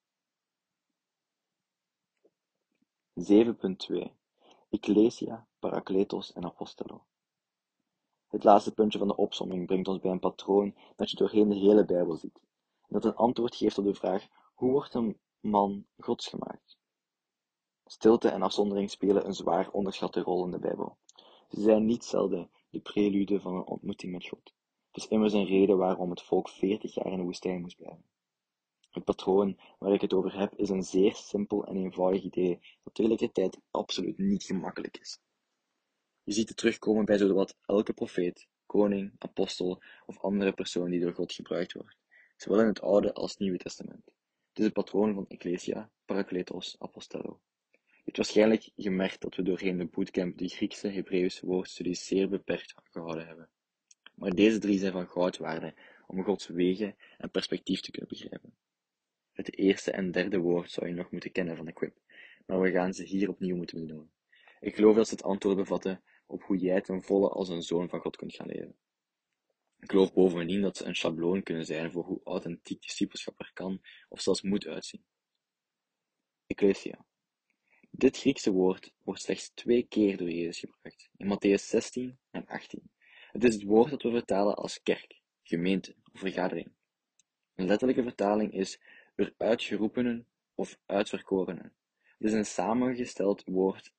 7.2 Ecclesia, Parakletos en Apostello. Het laatste puntje van de opsomming brengt ons bij een patroon dat je doorheen de hele Bijbel ziet, en dat een antwoord geeft op de vraag: hoe wordt een man Gods gemaakt? Stilte en afzondering spelen een zwaar onderschatte rol in de Bijbel. Ze zijn niet zelden de prelude van een ontmoeting met God. Het is immers een reden waarom het volk 40 jaar in de woestijn moest blijven. Het patroon waar ik het over heb is een zeer simpel en eenvoudig idee dat tegelijkertijd absoluut niet gemakkelijk is. Je ziet het terugkomen bij zowat elke profeet, koning, apostel of andere persoon die door God gebruikt wordt, zowel in het Oude als het Nieuwe Testament. Het is het patroon van Ecclesia, Parakletos, Apostello. Je hebt waarschijnlijk gemerkt dat we doorheen de bootcamp de Griekse Hebreeuwse woordstudies zeer beperkt gehouden hebben. Maar deze drie zijn van goud waarde om Gods wegen en perspectief te kunnen begrijpen. Het eerste en derde woord zou je nog moeten kennen van Equip, maar we gaan ze hier opnieuw moeten benoemen. Ik geloof dat ze het antwoord bevatten op hoe jij ten volle als een zoon van God kunt gaan leven. Ik geloof bovendien dat ze een schabloon kunnen zijn voor hoe authentiek discipelschap er kan of zelfs moet uitzien. Ecclesia. Dit Griekse woord wordt slechts 2 keer door Jezus gebruikt, in Mattheüs 16 en 18. Het is het woord dat we vertalen als kerk, gemeente of vergadering. Een letterlijke vertaling is eruitgeroepenen of uitverkorenen. Het is een samengesteld woord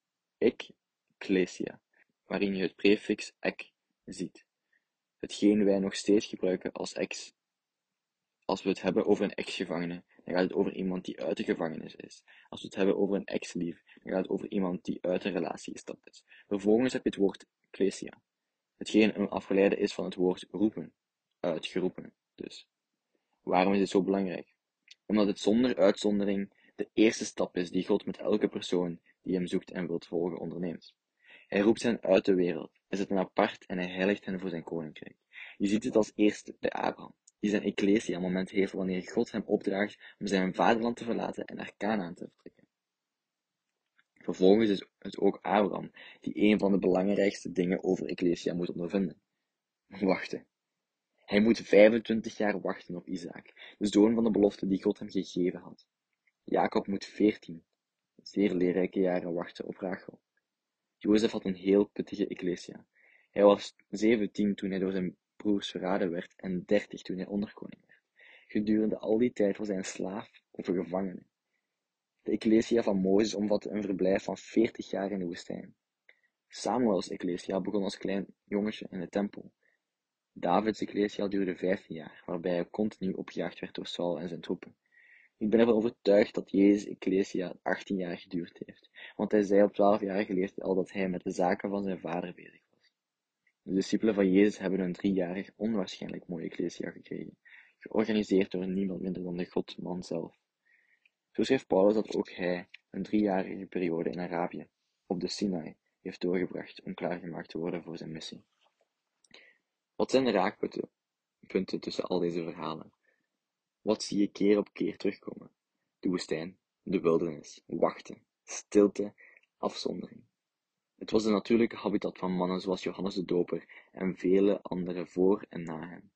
ekklesia, waarin je het prefix ek ziet. Hetgeen wij nog steeds gebruiken als ex. Als we het hebben over een ex-gevangene, dan gaat het over iemand die uit de gevangenis is. Als we het hebben over een ex-lief, dan gaat het over iemand die uit de relatie gestapt is. Vervolgens heb je het woord klesia, hetgeen een afgeleide is van het woord roepen, uitgeroepen dus. Waarom is dit zo belangrijk? Omdat het zonder uitzondering de eerste stap is die God met elke persoon die hem zoekt en wilt volgen onderneemt. Hij roept hen uit de wereld, hij zet hen apart en hij heiligt hen voor zijn koninkrijk. Je ziet het als eerste bij Abraham, die zijn ecclesia moment heeft wanneer God hem opdraagt om zijn vaderland te verlaten en naar Kanaan te vertrekken. Vervolgens is het ook Abraham die een van de belangrijkste dingen over ecclesia moet ondervinden. Wachten. Hij moet 25 jaar wachten op Isaac, de zoon van de belofte die God hem gegeven had. Jacob moet 14 zeer leerrijke jaren wachten op Rachel. Jozef had een heel pittige ecclesia. Hij was 17 toen hij door zijn broers verraden werd en 30 toen hij onderkoning werd. Gedurende al die tijd was hij een slaaf of een gevangene. De ecclesia van Mozes omvatte een verblijf van 40 jaar in de woestijn. Samuels ecclesia begon als klein jongetje in de tempel. Davids ecclesia duurde 15 jaar, waarbij hij continu opgejaagd werd door Saul en zijn troepen. Ik ben ervan overtuigd dat Jezus' ecclesia 18 jaar geduurd heeft, want hij zei op 12-jarige leeftijd al dat hij met de zaken van zijn vader bezig was. De discipelen van Jezus hebben een 3-jarig onwaarschijnlijk mooie ecclesia gekregen, georganiseerd door niemand minder dan de Godman zelf. Zo schreef Paulus dat ook hij een 3-jarige periode in Arabië, op de Sinai, heeft doorgebracht om klaargemaakt te worden voor zijn missie. Wat zijn de raakpunten tussen al deze verhalen? Wat zie je keer op keer terugkomen? De woestijn, de wildernis, wachten, stilte, afzondering. Het was de natuurlijke habitat van mannen zoals Johannes de Doper en vele anderen voor en na hem.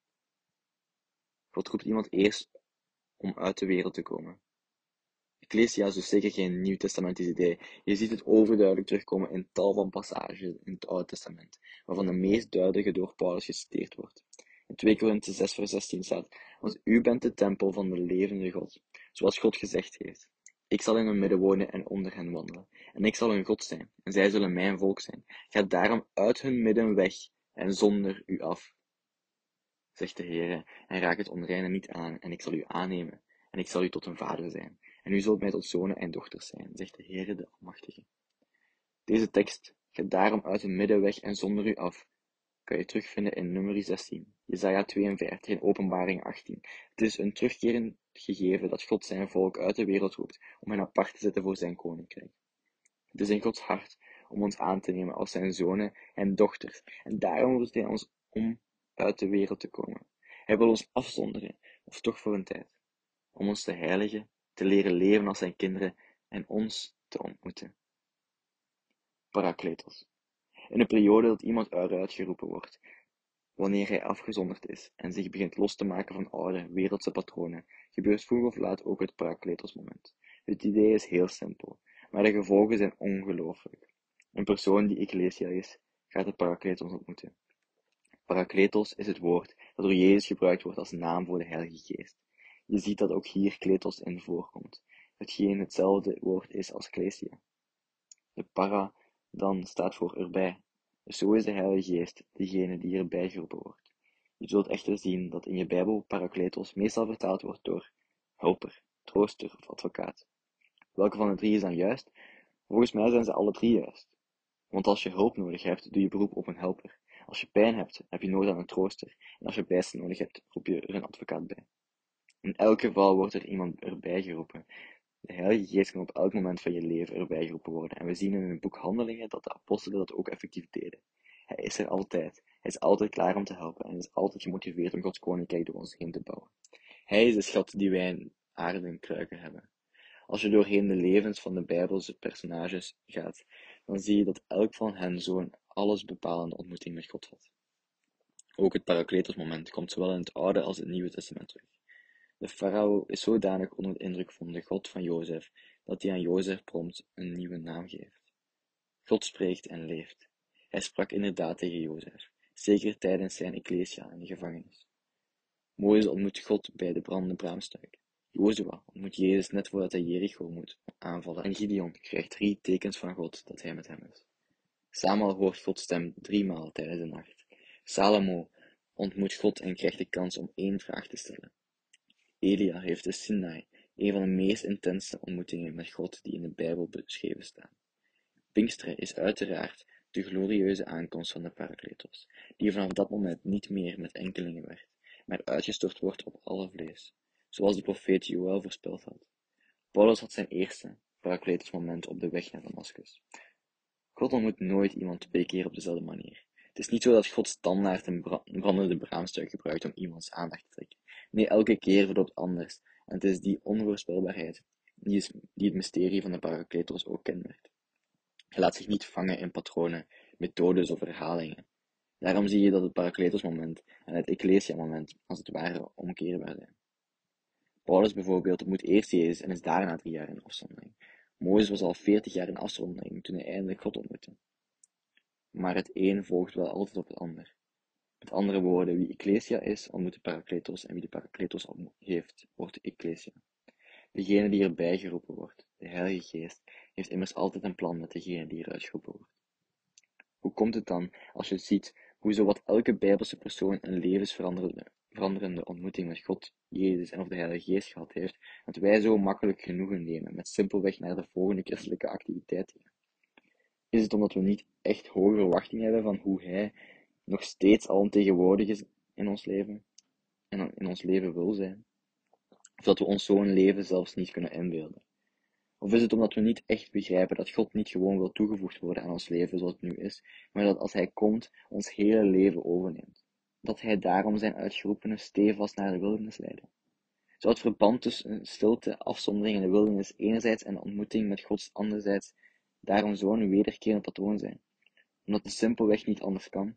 God roept iemand eerst om uit de wereld te komen. Ecclesia is dus zeker geen nieuwtestamentisch idee. Je ziet het overduidelijk terugkomen in tal van passages in het Oude Testament, waarvan de meest duidelijke door Paulus geciteerd wordt. In 2 Korinthe 6 vers 16 staat, want u bent de tempel van de levende God, zoals God gezegd heeft. Ik zal in hun midden wonen en onder hen wandelen, en ik zal hun God zijn, en zij zullen mijn volk zijn. Ga daarom uit hun midden weg, en zonder u af, zegt de Heere, en raak het onreine niet aan, en ik zal u aannemen, en ik zal u tot een vader zijn. En u zult mij tot zonen en dochters zijn, zegt de Heere de Almachtige. Deze tekst, ga daarom uit hun midden weg en zonder u af, kan je terugvinden in Numeri 16, Jesaja 52 en Openbaring 18. Het is een terugkerend gegeven dat God zijn volk uit de wereld roept om hen apart te zetten voor zijn koninkrijk. Het is in Gods hart om ons aan te nemen als zijn zonen en dochters, en daarom roept hij ons om uit de wereld te komen. Hij wil ons afzonderen, of toch voor een tijd, om ons te heiligen, te leren leven als zijn kinderen en ons te ontmoeten. Parakletos. In een periode dat iemand eruit geroepen wordt, wanneer hij afgezonderd is en zich begint los te maken van oude, wereldse patronen, gebeurt vroeg of laat ook het parakletos-moment. Het idee is heel simpel, maar de gevolgen zijn ongelooflijk. Een persoon die Ecclesia is, gaat de parakletos ontmoeten. Parakletos is het woord dat door Jezus gebruikt wordt als naam voor de Heilige Geest. Je ziet dat ook hier kletos in voorkomt, hetgeen hetzelfde woord is als Ecclesia. De para dan staat voor erbij. Dus zo is de Heilige Geest degene die erbij geroepen wordt. Je zult echter zien dat in je Bijbel parakletos meestal vertaald wordt door helper, trooster of advocaat. Welke van de drie is dan juist? Volgens mij zijn ze alle drie juist. Want als je hulp nodig hebt, doe je beroep op een helper. Als je pijn hebt, heb je nood aan een trooster. En als je bijstand nodig hebt, roep je er een advocaat bij. In elk geval wordt er iemand erbij geroepen. De Heilige Geest kan op elk moment van je leven erbij geroepen worden. En we zien in het boek Handelingen dat de apostelen dat ook effectief deden. Hij is er altijd. Hij is altijd klaar om te helpen en is altijd gemotiveerd om Gods koninkrijk door ons heen te bouwen. Hij is de schat die wij in aarden kruiken hebben. Als je doorheen de levens van de Bijbelse personages gaat, dan zie je dat elk van hen zo'n allesbepalende ontmoeting met God had. Ook het Parakletos-moment komt zowel in het Oude als het Nieuwe Testament terug. De farao is zodanig onder de indruk van de God van Jozef, dat hij aan Jozef prompt een nieuwe naam geeft. God spreekt en leeft. Hij sprak inderdaad tegen Jozef, zeker tijdens zijn Ecclesia in de gevangenis. Mozes ontmoet God bij de brandende braamstruik. Jozua ontmoet Jezus net voordat hij Jericho moet aanvallen. En Gideon krijgt 3 tekens van God dat hij met hem is. Samuel hoort Gods stem 3 maal tijdens de nacht. Salomo ontmoet God en krijgt de kans om 1 vraag te stellen. Elia heeft de Sinai, een van de meest intense ontmoetingen met God die in de Bijbel beschreven staan. Pinksteren is uiteraard de glorieuze aankomst van de Parakletos, die vanaf dat moment niet meer met enkelingen werd, maar uitgestort wordt op alle vlees, zoals de profeet Joël voorspeld had. Paulus had zijn eerste Parakletos moment op de weg naar Damascus. God ontmoet nooit iemand 2 keer op dezelfde manier. Het is niet zo dat God standaard een brandende braamstruik gebruikt om iemands aandacht te trekken. Nee, elke keer verloopt anders. En het is die onvoorspelbaarheid die het mysterie van de Parakletos ook kenmerkt. Hij laat zich niet vangen in patronen, methodes of herhalingen. Daarom zie je dat het Parakletos-moment en het Ecclesia-moment als het ware omkeerbaar zijn. Paulus bijvoorbeeld ontmoet eerst Jezus en is daarna 3 jaar in afzondering. Mozes was al 40 jaar in afzondering toen hij eindelijk God ontmoette. Maar het een volgt wel altijd op het ander. Met andere woorden, wie Ecclesia is, ontmoet de Parakletos en wie de Parakletos heeft, wordt de Ecclesia. Degene die erbij geroepen wordt, de Heilige Geest, heeft immers altijd een plan met degene die eruit geroepen wordt. Hoe komt het dan, als je ziet hoe zowat elke Bijbelse persoon een levensveranderende ontmoeting met God, Jezus en of de Heilige Geest gehad heeft, dat wij zo makkelijk genoegen nemen met simpelweg naar de volgende christelijke activiteit gaan? Is het omdat we niet echt hoge verwachtingen hebben van hoe Hij nog steeds alomtegenwoordig is in ons leven en in ons leven wil zijn? Of dat we ons zo'n leven zelfs niet kunnen inbeelden? Of is het omdat we niet echt begrijpen dat God niet gewoon wil toegevoegd worden aan ons leven zoals het nu is, maar dat als Hij komt, ons hele leven overneemt? Dat Hij daarom zijn uitgeroepenen stevast naar de wildernis leidde? Zou het verband tussen stilte, afzondering en de wildernis enerzijds en de ontmoeting met God anderzijds daarom zo'n wederkerend patroon zijn? Omdat het simpelweg niet anders kan?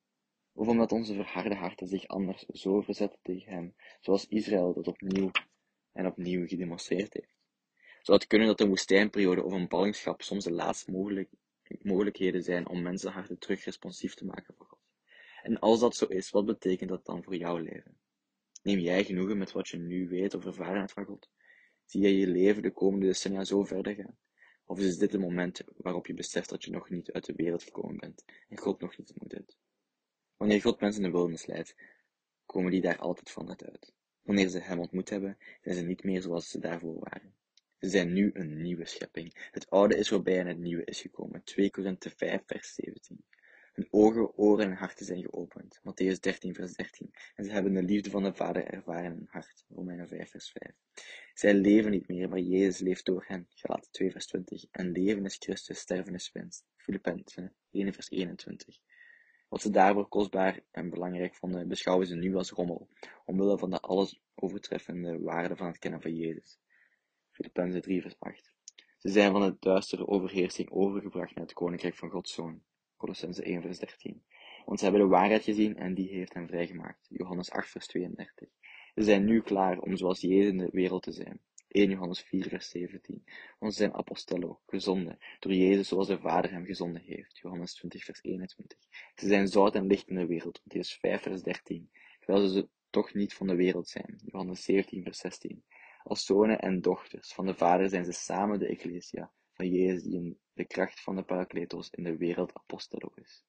Of omdat onze verharde harten zich anders zo verzetten tegen Hem, zoals Israël dat opnieuw en opnieuw gedemonstreerd heeft? Zou het kunnen dat de woestijnperiode of een ballingschap soms de laatste mogelijkheden zijn om mensenharten terug responsief te maken voor God? En als dat zo is, wat betekent dat dan voor jouw leven? Neem jij genoegen met wat je nu weet of ervaren hebt van God? Zie jij je leven de komende decennia zo verder gaan? Of is dit het moment waarop je beseft dat je nog niet uit de wereld gekomen bent en God nog niet ontmoet hebt? Wanneer God mensen in de wildernis leidt, komen die daar altijd van uit. Wanneer ze Hem ontmoet hebben, zijn ze niet meer zoals ze daarvoor waren. Ze zijn nu een nieuwe schepping. Het oude is voorbij en het nieuwe is gekomen. 2 Korinthe 5 vers 17. Hun ogen, oren en harten zijn geopend. Matthäus 13 vers 13. En ze hebben de liefde van de Vader ervaren in hun hart. Romeinen 5 vers 5. Zij leven niet meer, maar Jezus leeft door hen. Galaten 2 vers 20. En leven is Christus, sterven is winst. Filippenzen 1 vers 21. Wat ze daarvoor kostbaar en belangrijk vonden, beschouwen ze nu als rommel, omwille van de alles overtreffende waarde van het kennen van Jezus. Filippenzen 3 vers 8. Ze zijn van de duistere overheersing overgebracht naar het koninkrijk van Gods Zoon. Colossenzen 1 vers 13. Want ze hebben de waarheid gezien en die heeft hen vrijgemaakt. Johannes 8 vers 32. Ze zijn nu klaar om zoals Jezus in de wereld te zijn. 1 Johannes 4 vers 17. Want ze zijn apostello, gezonden, door Jezus zoals de Vader hem gezonden heeft. Johannes 20 vers 21. Ze zijn zout en licht in de wereld. Matthäus 5 vers 13. Terwijl ze toch niet van de wereld zijn. Johannes 17 vers 16. Als zonen en dochters van de Vader zijn ze samen de Ecclesia van Jezus die in de kracht van de Parakletos in de wereld apostello is.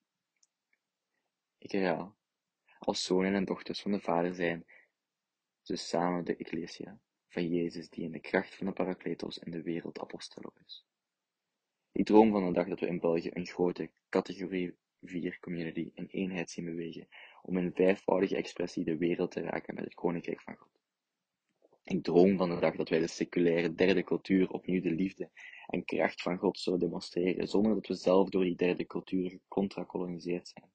Ik herhaal. Als zonen en dochters van de Vader zijn ze samen de Ecclesia van Jezus die in de kracht van de Parakletos in de wereld apostello is. Ik droom van de dag dat we in België een grote categorie 4 community in eenheid zien bewegen om in vijfvoudige expressie de wereld te raken met het Koninkrijk van God. Ik droom van de dag dat wij de seculaire derde cultuur opnieuw de liefde en kracht van God zullen demonstreren, zonder dat we zelf door die derde cultuur gecontrakoloniseerd zijn.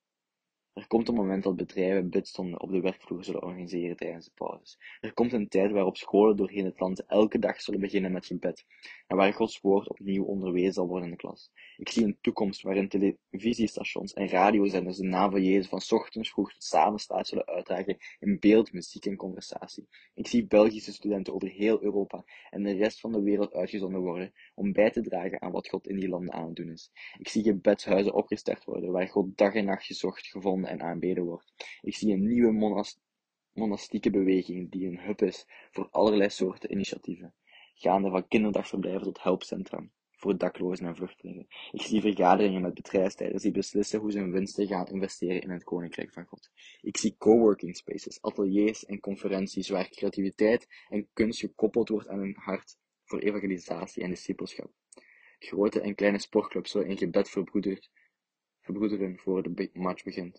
Er komt een moment dat bedrijven bidstonden op de werkvloer zullen organiseren tijdens de pauzes. Er komt een tijd waarop scholen doorheen het land elke dag zullen beginnen met gebed en waar Gods woord opnieuw onderwezen zal worden in de klas. Ik zie een toekomst waarin televisiestations en radiozenders de naam van Jezus van 's ochtends vroeg tot 's avonds laat zullen uitdragen in beeld, muziek en conversatie. Ik zie Belgische studenten over heel Europa en de rest van de wereld uitgezonden worden om bij te dragen aan wat God in die landen aan het doen is. Ik zie gebedshuizen opgestart worden, waar God dag en nacht gezocht, gevonden en aanbeden wordt. Ik zie een nieuwe monastieke beweging die een hub is voor allerlei soorten initiatieven, gaande van kinderdagverblijven tot helpcentra voor daklozen en vluchtelingen. Ik zie vergaderingen met bedrijfsleiders die beslissen hoe ze hun winsten gaan investeren in het Koninkrijk van God. Ik zie coworking spaces, ateliers en conferenties waar creativiteit en kunst gekoppeld wordt aan een hart voor evangelisatie en discipelschap. Grote en kleine sportclubs zullen in gebed verbroederen voor de match begint.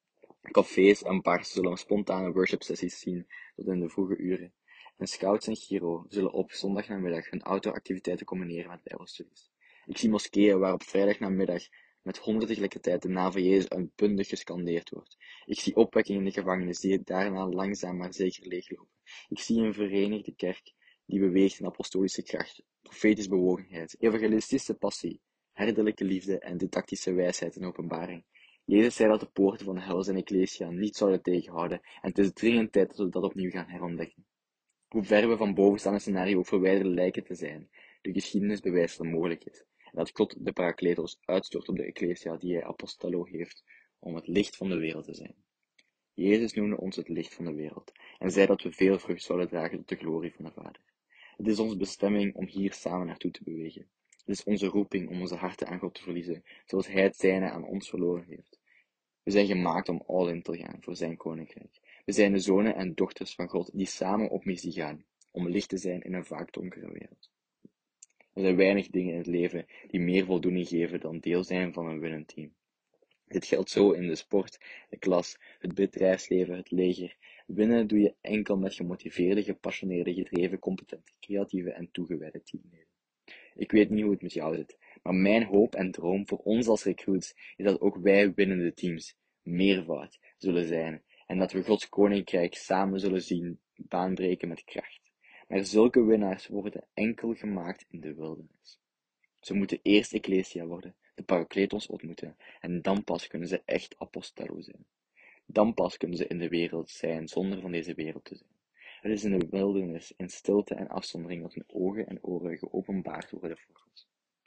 Cafés en bars zullen spontane worship-sessies zien tot in de vroege uren. En scouts en Giro zullen op zondagnamiddag hun outdoor-activiteiten combineren met bijbelstudies. Ik zie moskeeën waar op vrijdagnamiddag met 100 tegelijkertijd de naam van Jezus uitbundig gescandeerd wordt. Ik zie opwekking in de gevangenis die het daarna langzaam maar zeker leeglopen. Ik zie een verenigde kerk die beweegt in apostolische kracht, profetische bewogenheid, evangelistische passie, herderlijke liefde en didactische wijsheid en openbaring. Jezus zei dat de poorten van de hel zijn ecclesia niet zouden tegenhouden en het is dringend tijd dat we dat opnieuw gaan herontdekken. Hoe ver we van bovenstaande scenario ook verwijderd lijken te zijn, de geschiedenis bewijst dat het mogelijk is en dat God de Parakletos uitstort op de ecclesia die hij apostello heeft om het licht van de wereld te zijn. Jezus noemde ons het licht van de wereld en zei dat we veel vrucht zouden dragen tot de glorie van de Vader. Het is onze bestemming om hier samen naartoe te bewegen. Het is onze roeping om onze harten aan God te verliezen, zoals Hij het zijne aan ons verloren heeft. We zijn gemaakt om all in te gaan voor zijn koninkrijk. We zijn de zonen en dochters van God die samen op missie gaan, om licht te zijn in een vaak donkere wereld. Er zijn weinig dingen in het leven die meer voldoening geven dan deel zijn van een winnend team. Dit geldt zo in de sport, de klas, het bedrijfsleven, het leger. Winnen doe je enkel met gemotiveerde, gepassioneerde, gedreven, competente, creatieve en toegewijde teamleden. Ik weet niet hoe het met jou zit, maar mijn hoop en droom voor ons als recruits is dat ook wij winnende teams meervoud zullen zijn en dat we Gods koninkrijk samen zullen zien baanbreken met kracht. Maar zulke winnaars worden enkel gemaakt in de wildernis. Ze moeten eerst Ecclesia worden, de Parakletos ontmoeten, en dan pas kunnen ze echt apostello zijn. Dan pas kunnen ze in de wereld zijn zonder van deze wereld te zijn. Het is in de wildernis, in stilte en afzondering, dat hun ogen en oren geopenbaard worden voor God.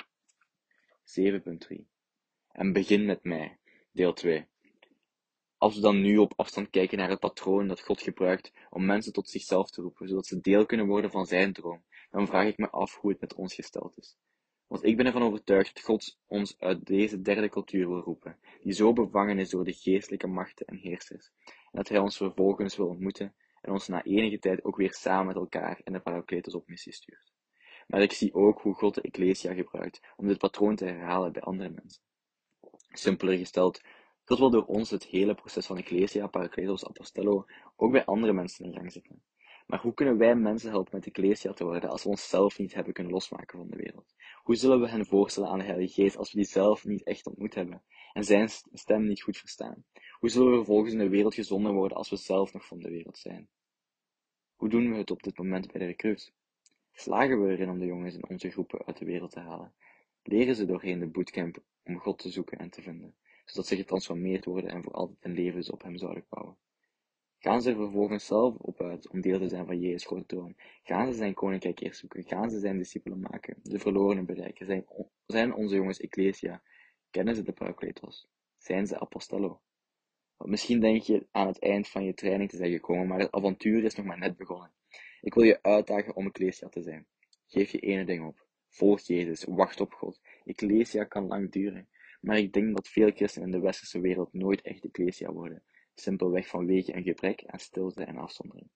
7.3 En begin met mij, deel 2. Als we dan nu op afstand kijken naar het patroon dat God gebruikt om mensen tot zichzelf te roepen, zodat ze deel kunnen worden van zijn droom, dan vraag ik me af hoe het met ons gesteld is. Want ik ben ervan overtuigd dat God ons uit deze derde cultuur wil roepen, die zo bevangen is door de geestelijke machten en heersers, en dat Hij ons vervolgens wil ontmoeten en ons na enige tijd ook weer samen met elkaar in de Parakletos op missie stuurt. Maar ik zie ook hoe God de Ecclesia gebruikt om dit patroon te herhalen bij andere mensen. Simpeler gesteld, God wil door ons het hele proces van Ecclesia, Parakletos, Apostello ook bij andere mensen in gang zetten. Maar hoe kunnen wij mensen helpen met Ecclesia te worden als we onszelf niet hebben kunnen losmaken van de wereld? Hoe zullen we hen voorstellen aan de Heilige Geest als we die zelf niet echt ontmoet hebben en zijn stem niet goed verstaan? Hoe zullen we vervolgens in de wereld gezonden worden als we zelf nog van de wereld zijn? Hoe doen we het op dit moment bij de recruits? Slagen we erin om de jongens in onze groepen uit de wereld te halen? Leren ze doorheen de bootcamp om God te zoeken en te vinden, zodat ze getransformeerd worden en voor altijd hun levens op Hem zouden bouwen? Gaan ze er vervolgens zelf op uit om deel te zijn van Jezus' grote droom? Gaan ze zijn koninkrijk eerst zoeken? Gaan ze zijn discipelen maken? De verlorenen bereiken? Zijn onze jongens Ecclesia? Kennen ze de Parakletos? Zijn ze apostello? Want misschien denk je aan het eind van je training te zijn gekomen, maar het avontuur is nog maar net begonnen. Ik wil je uitdagen om Ecclesia te zijn. Geef je ene ding op. Volg Jezus, wacht op God. Ecclesia kan lang duren, maar ik denk dat veel christenen in de westerse wereld nooit echt Ecclesia worden, simpelweg vanwege een gebrek aan stilte en afzondering.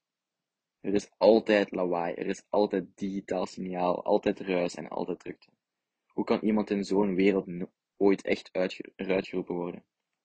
Er is altijd lawaai, er is altijd digitaal signaal, altijd ruis en altijd drukte. Hoe kan iemand in zo'n wereld ooit echt eruit geroepen worden?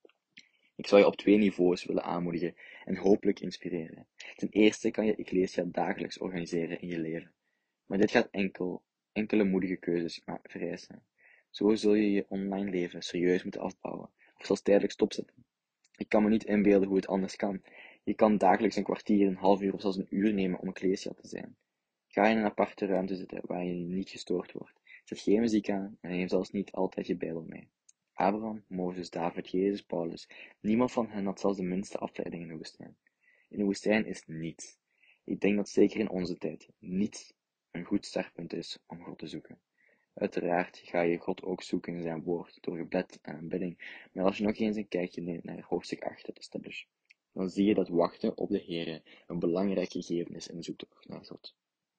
Ik zou je op 2 niveaus willen aanmoedigen en hopelijk inspireren. Ten eerste kan je Ecclesia dagelijks organiseren in je leven, maar dit gaat enkele moedige keuzes vereisen. Zo zul je je online leven serieus moeten afbouwen, of zelfs tijdelijk stopzetten. Ik kan me niet inbeelden hoe het anders kan. Je kan dagelijks een kwartier, een half uur of zelfs een uur nemen om Ecclesia te zijn. Ga in een aparte ruimte zitten waar je niet gestoord wordt. Zet geen muziek aan en neem zelfs niet altijd je Bijbel mee. Abraham, Mozes, David, Jezus, Paulus, niemand van hen had zelfs de minste afleiding in de woestijn. In de woestijn is niets. Ik denk dat zeker in onze tijd niets een goed startpunt is om God te zoeken. Uiteraard ga je God ook zoeken in zijn woord, door gebed en aanbidding, maar als je nog eens een kijkje neemt naar hoofdstuk 8 uit Establish, dan zie je dat wachten op de Heere een belangrijk gegeven is in de zoektocht naar God.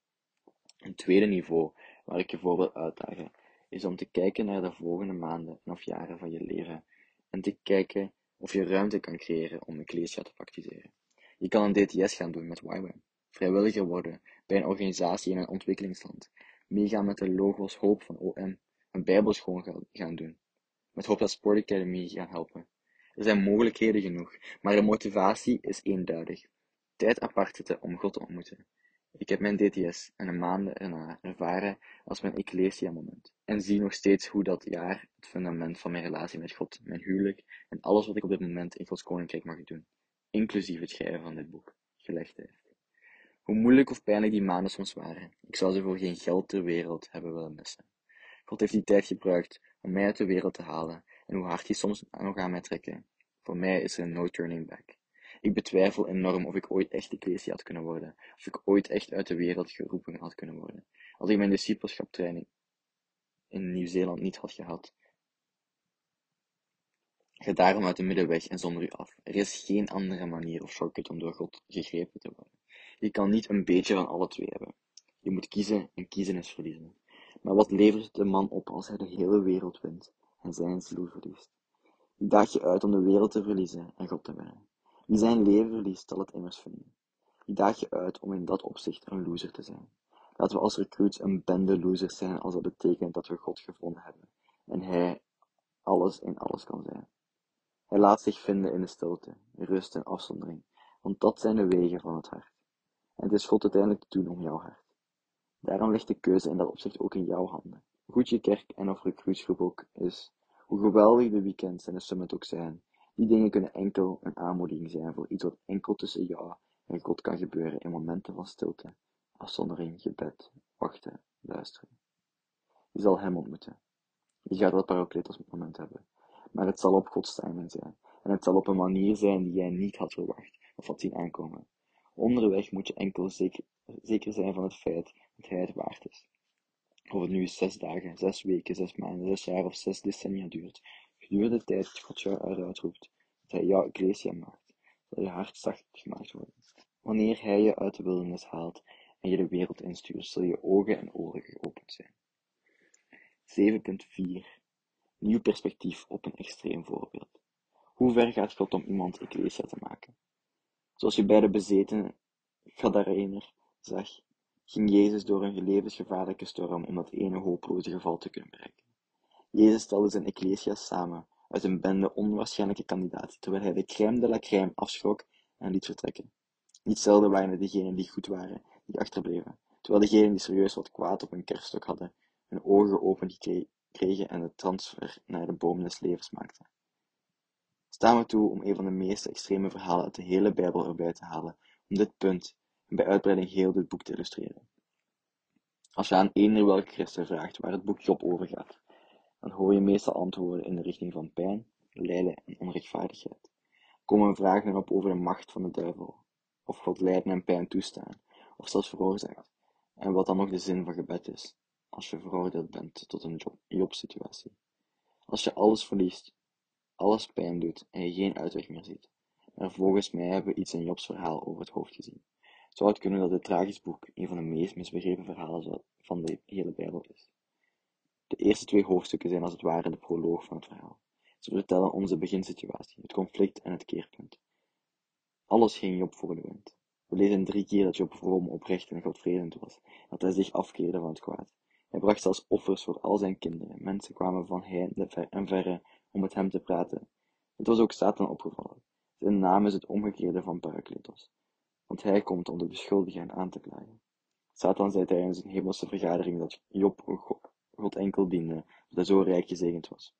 Een tweede niveau waar ik je voor wil uitdagen, is om te kijken naar de volgende maanden of jaren van je leven en te kijken of je ruimte kan creëren om Ecclesia te praktiseren. Je kan een DTS gaan doen met YWAM, vrijwilliger worden bij een organisatie in een ontwikkelingsland, meegaan met de Logos Hoop van OM, een bijbelschool gaan doen, met hoop dat Sport Academy gaan helpen. Er zijn mogelijkheden genoeg, maar de motivatie is eenduidig. Tijd apart zetten om God te ontmoeten. Ik heb mijn DTS en de maanden erna ervaren als mijn Ecclesia-moment en zie nog steeds hoe dat jaar het fundament van mijn relatie met God, mijn huwelijk en alles wat ik op dit moment in Gods koninkrijk mag doen, inclusief het schrijven van dit boek, gelegd heeft. Hoe moeilijk of pijnlijk die maanden soms waren, ik zou ze voor geen geld ter wereld hebben willen missen. God heeft die tijd gebruikt om mij uit de wereld te halen en hoe hard hij soms nog aan mij trekken. Voor mij is er no turning back. Ik betwijfel enorm of ik ooit echt Ecclesia had kunnen worden, of ik ooit echt uit de wereld geroepen had kunnen worden, als ik mijn discipelschaptraining in Nieuw-Zeeland niet had gehad. Ga daarom uit de middenweg en zonder u af. Er is geen andere manier of shortcut om door God gegrepen te worden. Je kan niet een beetje van alle twee hebben. Je moet kiezen en kiezen is verliezen. Maar wat levert de man op als hij de hele wereld wint en zijn ziel verliest? Ik daag je uit om de wereld te verliezen en God te winnen. Wie zijn leven verliest, zal het immers vinden. Ik daag je uit om in dat opzicht een loser te zijn. Laten we als recruits een bende losers zijn als dat betekent dat we God gevonden hebben en Hij alles in alles kan zijn. Hij laat zich vinden in de stilte, rust en afzondering, want dat zijn de wegen van het hart. En het is God uiteindelijk te doen om jouw hart. Daarom ligt de keuze in dat opzicht ook in jouw handen. Hoe goed je kerk en of recruitsgroep ook is, hoe geweldig de weekends en de summit ook zijn, die dingen kunnen enkel een aanmoediging zijn voor iets wat enkel tussen jou en God kan gebeuren in momenten van stilte, afzondering, gebed, wachten, luisteren. Je zal hem ontmoeten. Je gaat dat Parakletos moment hebben. Maar het zal op Gods timing zijn. En het zal op een manier zijn die jij niet had verwacht of had zien aankomen. Onderweg moet je enkel zeker zijn van het feit dat hij het waard is. Of het nu 6 dagen, 6 weken, 6 maanden, 6 jaar of 6 decennia duurt. Gedurende de tijd dat God jou uitroept, dat hij jouw ecclesia maakt, zal je hart zacht gemaakt worden. Wanneer hij je uit de wildernis haalt en je de wereld instuurt, zal je ogen en oren geopend zijn. 7.4 Nieuw perspectief op een extreem voorbeeld. Hoe ver gaat God om iemand ecclesia te maken? Zoals je bij de bezeten Gadarener zag, ging Jezus door een levensgevaarlijke storm om dat ene hopeloze geval te kunnen bereiken. Jezus stelde zijn ecclesia samen uit een bende onwaarschijnlijke kandidaten, terwijl hij de crème de la crème afschrok en liet vertrekken. Niet zelden waren het degenen die goed waren, die achterbleven, terwijl degenen die serieus wat kwaad op hun kerfstok hadden, hun ogen geopend kregen en de transfer naar de boom des levens maakten. Sta me toe om een van de meest extreme verhalen uit de hele Bijbel erbij te halen, om dit punt en bij uitbreiding heel dit boek te illustreren. Als je aan eender welke christen vraagt waar het boek Job over gaat, dan hoor je meestal antwoorden in de richting van pijn, lijden en onrechtvaardigheid. Komen vragen op over de macht van de duivel, of God lijden en pijn toestaan, of zelfs veroorzaakt, en wat dan nog de zin van gebed is, als je veroordeeld bent tot een Job-situatie. Als je alles verliest, alles pijn doet en je geen uitweg meer ziet. Maar volgens mij hebben we iets in Jobs verhaal over het hoofd gezien. Zou het kunnen dat dit tragisch boek een van de meest misbegrepen verhalen van de hele Bijbel is? De eerste 2 hoofdstukken zijn als het ware de proloog van het verhaal. Ze vertellen onze beginsituatie, het conflict en het keerpunt. Alles ging Job voor de wind. We lezen 3 keer dat Job vroom, oprecht en godvrezend was, dat hij zich afkeerde van het kwaad. Hij bracht zelfs offers voor al zijn kinderen. Mensen kwamen van heinde en verre om met hem te praten. Het was ook Satan opgevallen. Zijn naam is het omgekeerde van Parakletos, want hij komt om te beschuldigen en aan te klagen. Satan zei tijdens een hemelse vergadering dat Job God enkel diende, dat hij zo rijk gezegend was.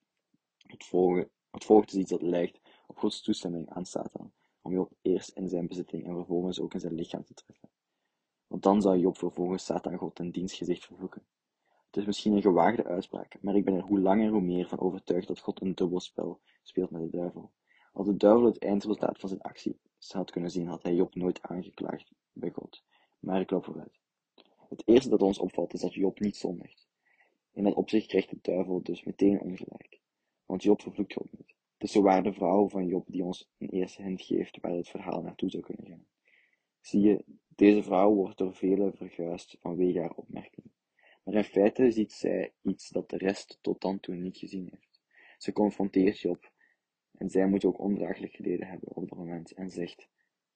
Het volgt is iets dat lijkt op Gods toestemming aan Satan, om Job eerst in zijn bezitting en vervolgens ook in zijn lichaam te treffen. Want dan zou Job vervolgens Satan God ten dienstgezicht vervloeken. Het is misschien een gewaagde uitspraak, maar ik ben er hoe langer hoe meer van overtuigd dat God een dubbelspel speelt met de duivel. Als de duivel het eindresultaat van zijn actie had kunnen zien, had hij Job nooit aangeklaagd bij God. Maar ik loop vooruit. Het eerste dat ons opvalt is dat Job niet zondigt. In dat opzicht krijgt de duivel dus meteen ongelijk, want Job vervloekt God niet. Het is zowaar de vrouw van Job die ons een eerste hint geeft waar het verhaal naartoe zou kunnen gaan. Zie je, deze vrouw wordt door velen verguisd vanwege haar opmerkingen. Maar in feite ziet zij iets dat de rest tot dan toe niet gezien heeft. Ze confronteert Job, en zij moet ook ondraaglijk geleden hebben op dat moment, en zegt: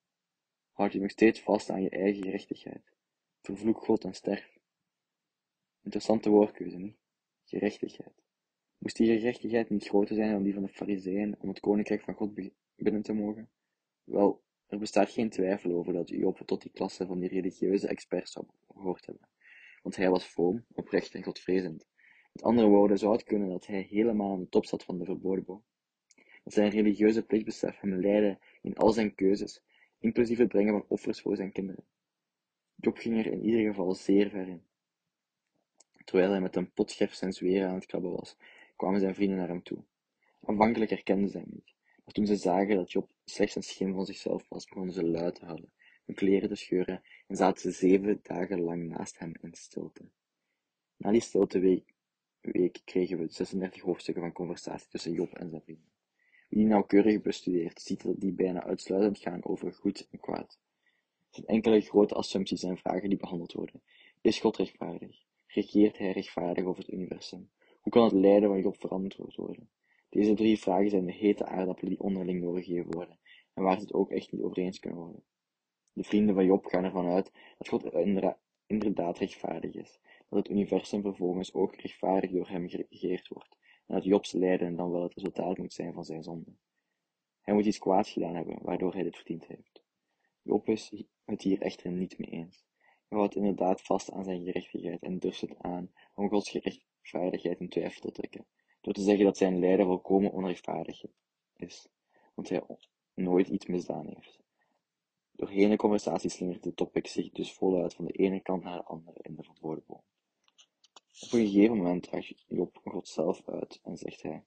houd je nog steeds vast aan je eigen gerechtigheid. Vervloek God en sterf. Interessante woordkeuze, niet? Gerechtigheid. Moest die gerechtigheid niet groter zijn dan die van de Farizeeën om het koninkrijk van God binnen te mogen? Wel, er bestaat geen twijfel over dat Job tot die klasse van die religieuze experts zou gehoord hebben, want hij was vroom, oprecht en godvrezend. Met andere woorden zou het kunnen dat hij helemaal aan de top zat van de verboden boom. Dat zijn religieuze plichtbesef hem leidde in al zijn keuzes, inclusief het brengen van offers voor zijn kinderen. Job ging er in ieder geval zeer ver in. Terwijl hij met een pot zijn zweren aan het krabben was, kwamen zijn vrienden naar hem toe. Aanvankelijk herkenden ze hem niet, maar toen ze zagen dat Job slechts een schim van zichzelf was, begonnen ze luid te huilen, hun kleren te scheuren en zaten ze 7 dagen lang naast hem in stilte. Na die stilteweek kregen we 36 hoofdstukken van conversatie tussen Job en zijn vrienden. Wie die nauwkeurig bestudeert, ziet dat die bijna uitsluitend gaan over goed en kwaad. Er zijn enkele grote assumpties en vragen die behandeld worden. Is God rechtvaardig? Regeert hij rechtvaardig over het universum? Hoe kan het lijden van Job verantwoord worden? Deze 3 vragen zijn de hete aardappelen die onderling doorgegeven worden en waar ze het ook echt niet over eens kunnen worden. De vrienden van Job gaan ervan uit dat God inderdaad rechtvaardig is, dat het universum vervolgens ook rechtvaardig door hem geregeerd wordt en dat Jobs lijden dan wel het resultaat moet zijn van zijn zonde. Hij moet iets kwaads gedaan hebben, waardoor hij dit verdiend heeft. Job is het hier echter niet mee eens. Hij houdt inderdaad vast aan zijn gerechtigheid en durft het aan om Gods rechtvaardigheid in twijfel te trekken, door te zeggen dat zijn lijden volkomen onrechtvaardig is, want hij nooit iets misdaan heeft. Doorheen de conversatie slingert de topic zich dus voluit van de ene kant naar de andere in de verboden boom. Op een gegeven moment draagt Job God zelf uit en zegt hij,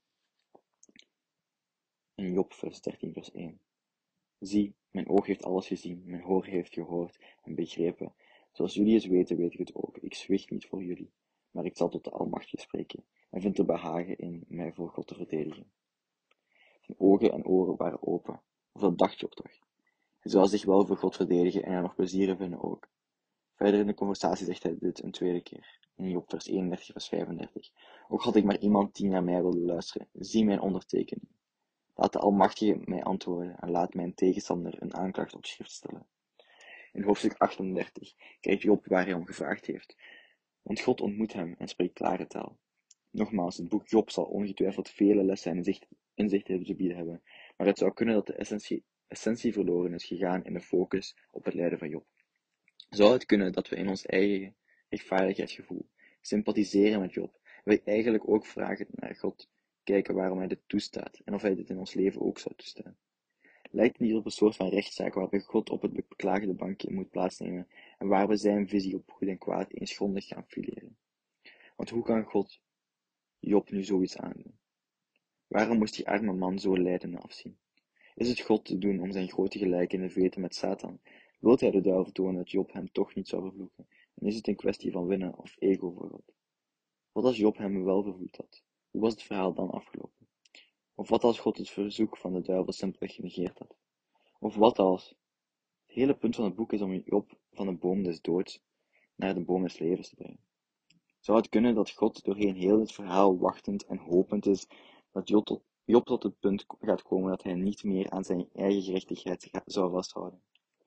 in Job 13 vers 1, zie, mijn oog heeft alles gezien, mijn oor heeft gehoord en begrepen. Zoals jullie het weten, weet ik het ook. Ik zwicht niet voor jullie, maar ik zal tot de Almachtige spreken en vind er behagen in mij voor God te verdedigen. Zijn ogen en oren waren open, of dat dacht Job toch? Hij zou zich wel voor God verdedigen en er nog plezier in vinden ook. Verder in de conversatie zegt hij dit een tweede keer, in Job vers 31 vers 35. Ook had ik maar iemand die naar mij wilde luisteren, zie mijn ondertekening. Laat de Almachtige mij antwoorden en laat mijn tegenstander een aanklacht op schrift stellen. In hoofdstuk 38 krijgt Job waar hij om gevraagd heeft, want God ontmoet hem en spreekt klare taal. Nogmaals, het boek Job zal ongetwijfeld vele lessen en inzichten te bieden hebben, maar het zou kunnen dat de essentie verloren is gegaan in de focus op het lijden van Job. Zou het kunnen dat we in ons eigen rechtvaardigheidsgevoel sympathiseren met Job, wij eigenlijk ook vragen naar God, kijken waarom hij dit toestaat en of hij dit in ons leven ook zou toestaan? Lijkt het niet op een soort van rechtszaak waarbij God op het beklaagde bankje moet plaatsnemen en waar we zijn visie op goed en kwaad eens grondig gaan fileren? Want hoe kan God Job nu zoiets aandoen? Waarom moest die arme man zo lijden afzien? Is het God te doen om zijn grote gelijk in de veten met Satan? Wilt hij de duivel tonen dat Job hem toch niet zou vervloeken? En is het een kwestie van winnen of ego voor God? Wat als Job hem wel vervloekt had? Hoe was het verhaal dan afgelopen? Of wat als God het verzoek van de duivel simpelweg genegeerd had? Of wat als... Het hele punt van het boek is om Job van de boom des doods naar de boom des levens te brengen. Zou het kunnen dat God doorheen heel dit verhaal wachtend en hopend is dat Job tot het punt gaat komen dat hij niet meer aan zijn eigen gerechtigheid zou vasthouden,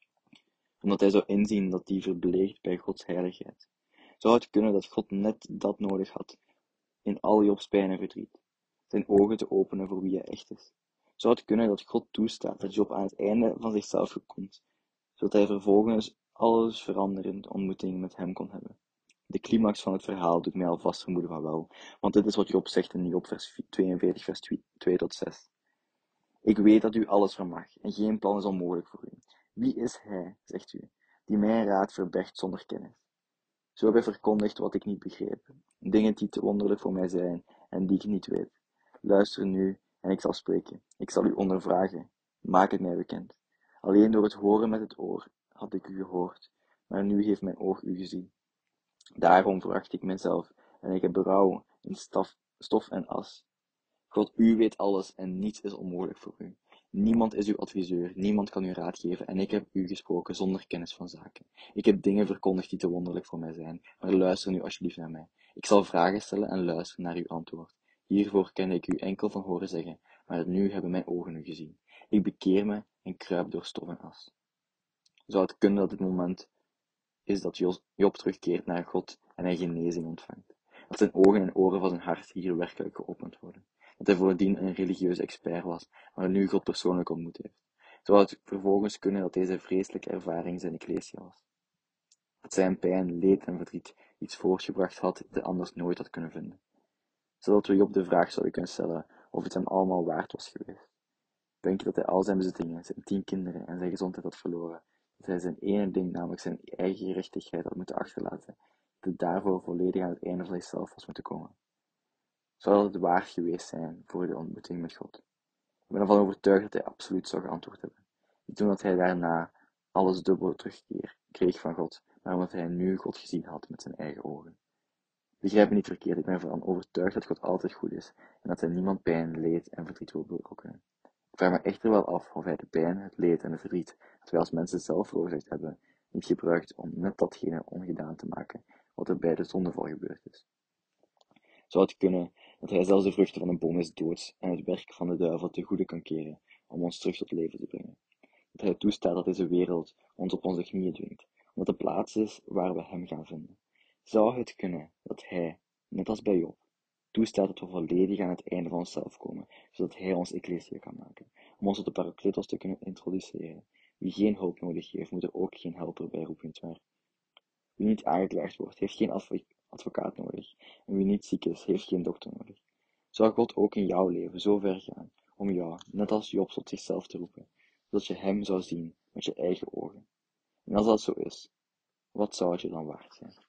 omdat hij zou inzien dat die verbleekt bij Gods heiligheid? Zou het kunnen dat God net dat nodig had in al Jobs pijn en verdriet, zijn ogen te openen voor wie hij echt is? Zou het kunnen dat God toestaat dat Job aan het einde van zichzelf komt, zodat hij vervolgens alles veranderend ontmoeting met hem kon hebben? De climax van het verhaal doet mij alvast vermoeden van wel, want dit is wat Job zegt in Job 42 vers 2 tot 6. Ik weet dat u alles vermag en geen plan is onmogelijk voor u. Wie is hij, zegt u, die mijn raad verbergt zonder kennis? Zo heb ik verkondigd wat ik niet begreep, dingen die te wonderlijk voor mij zijn en die ik niet weet. Luister nu en ik zal spreken. Ik zal u ondervragen. Maak het mij bekend. Alleen door het horen met het oor had ik u gehoord, maar nu heeft mijn oog u gezien. Daarom veracht ik mezelf en ik heb berouw in stof en as. God, u weet alles en niets is onmogelijk voor u. Niemand is uw adviseur, niemand kan u raad geven en ik heb u gesproken zonder kennis van zaken. Ik heb dingen verkondigd die te wonderlijk voor mij zijn, maar luister nu alsjeblieft naar mij. Ik zal vragen stellen en luisteren naar uw antwoord. Hiervoor kende ik u enkel van horen zeggen, maar nu hebben mijn ogen u gezien. Ik bekeer me en kruip door stof en as. Zou het kunnen dat dit moment is dat Job terugkeert naar God en hij genezing ontvangt? Dat zijn ogen en oren van zijn hart hier werkelijk geopend worden? Dat hij voordien een religieuze expert was, maar nu God persoonlijk ontmoet heeft? Zou het vervolgens kunnen dat deze vreselijke ervaring zijn ecclesia was? Dat zijn pijn, leed en verdriet iets voortgebracht had dat hij anders nooit had kunnen vinden? Zodat we Job de vraag zouden kunnen stellen of het hem allemaal waard was geweest. Denk je dat hij al zijn bezittingen, zijn 10 kinderen en zijn gezondheid had verloren, dat hij zijn ene ding, namelijk zijn eigen gerechtigheid, had moeten achterlaten, dat hij daarvoor volledig aan het einde van zichzelf was moeten komen? Zou dat het waard geweest zijn voor de ontmoeting met God? Ik ben ervan overtuigd dat hij absoluut zou geantwoord hebben. Niet omdat hij daarna alles dubbel terugkeer kreeg van God, maar omdat hij nu God gezien had met zijn eigen ogen. Begrijp me niet verkeerd, ik ben ervan overtuigd dat God altijd goed is en dat hij niemand pijn, leed en verdriet wil berokkenen. Ik vraag me echter wel af of hij de pijn, het leed en het verdriet dat wij als mensen zelf veroorzaakt hebben, niet gebruikt om net datgene ongedaan te maken wat er bij de zondeval gebeurd is. Zou het kunnen dat hij zelfs de vruchten van de boom des doods en het werk van de duivel te goede kan keren om ons terug tot leven te brengen? Dat hij toestaat dat deze wereld ons op onze knieën dwingt, omdat de plaats is waar we hem gaan vinden? Zou het kunnen dat hij, net als bij Job, toestaat dat we volledig aan het einde van onszelf komen, zodat Hij ons ecclesia kan maken, om ons tot de Parakletos te kunnen introduceren. Wie geen hulp nodig heeft, moet er ook geen helper bij roepen, nietwaar? Wie niet aangeklaagd wordt, heeft geen advocaat nodig, en wie niet ziek is, heeft geen dokter nodig. Zou God ook in jouw leven zo ver gaan om jou, net als Job, tot zichzelf te roepen, zodat je Hem zou zien met je eigen ogen? En als dat zo is, wat zou het je dan waard zijn?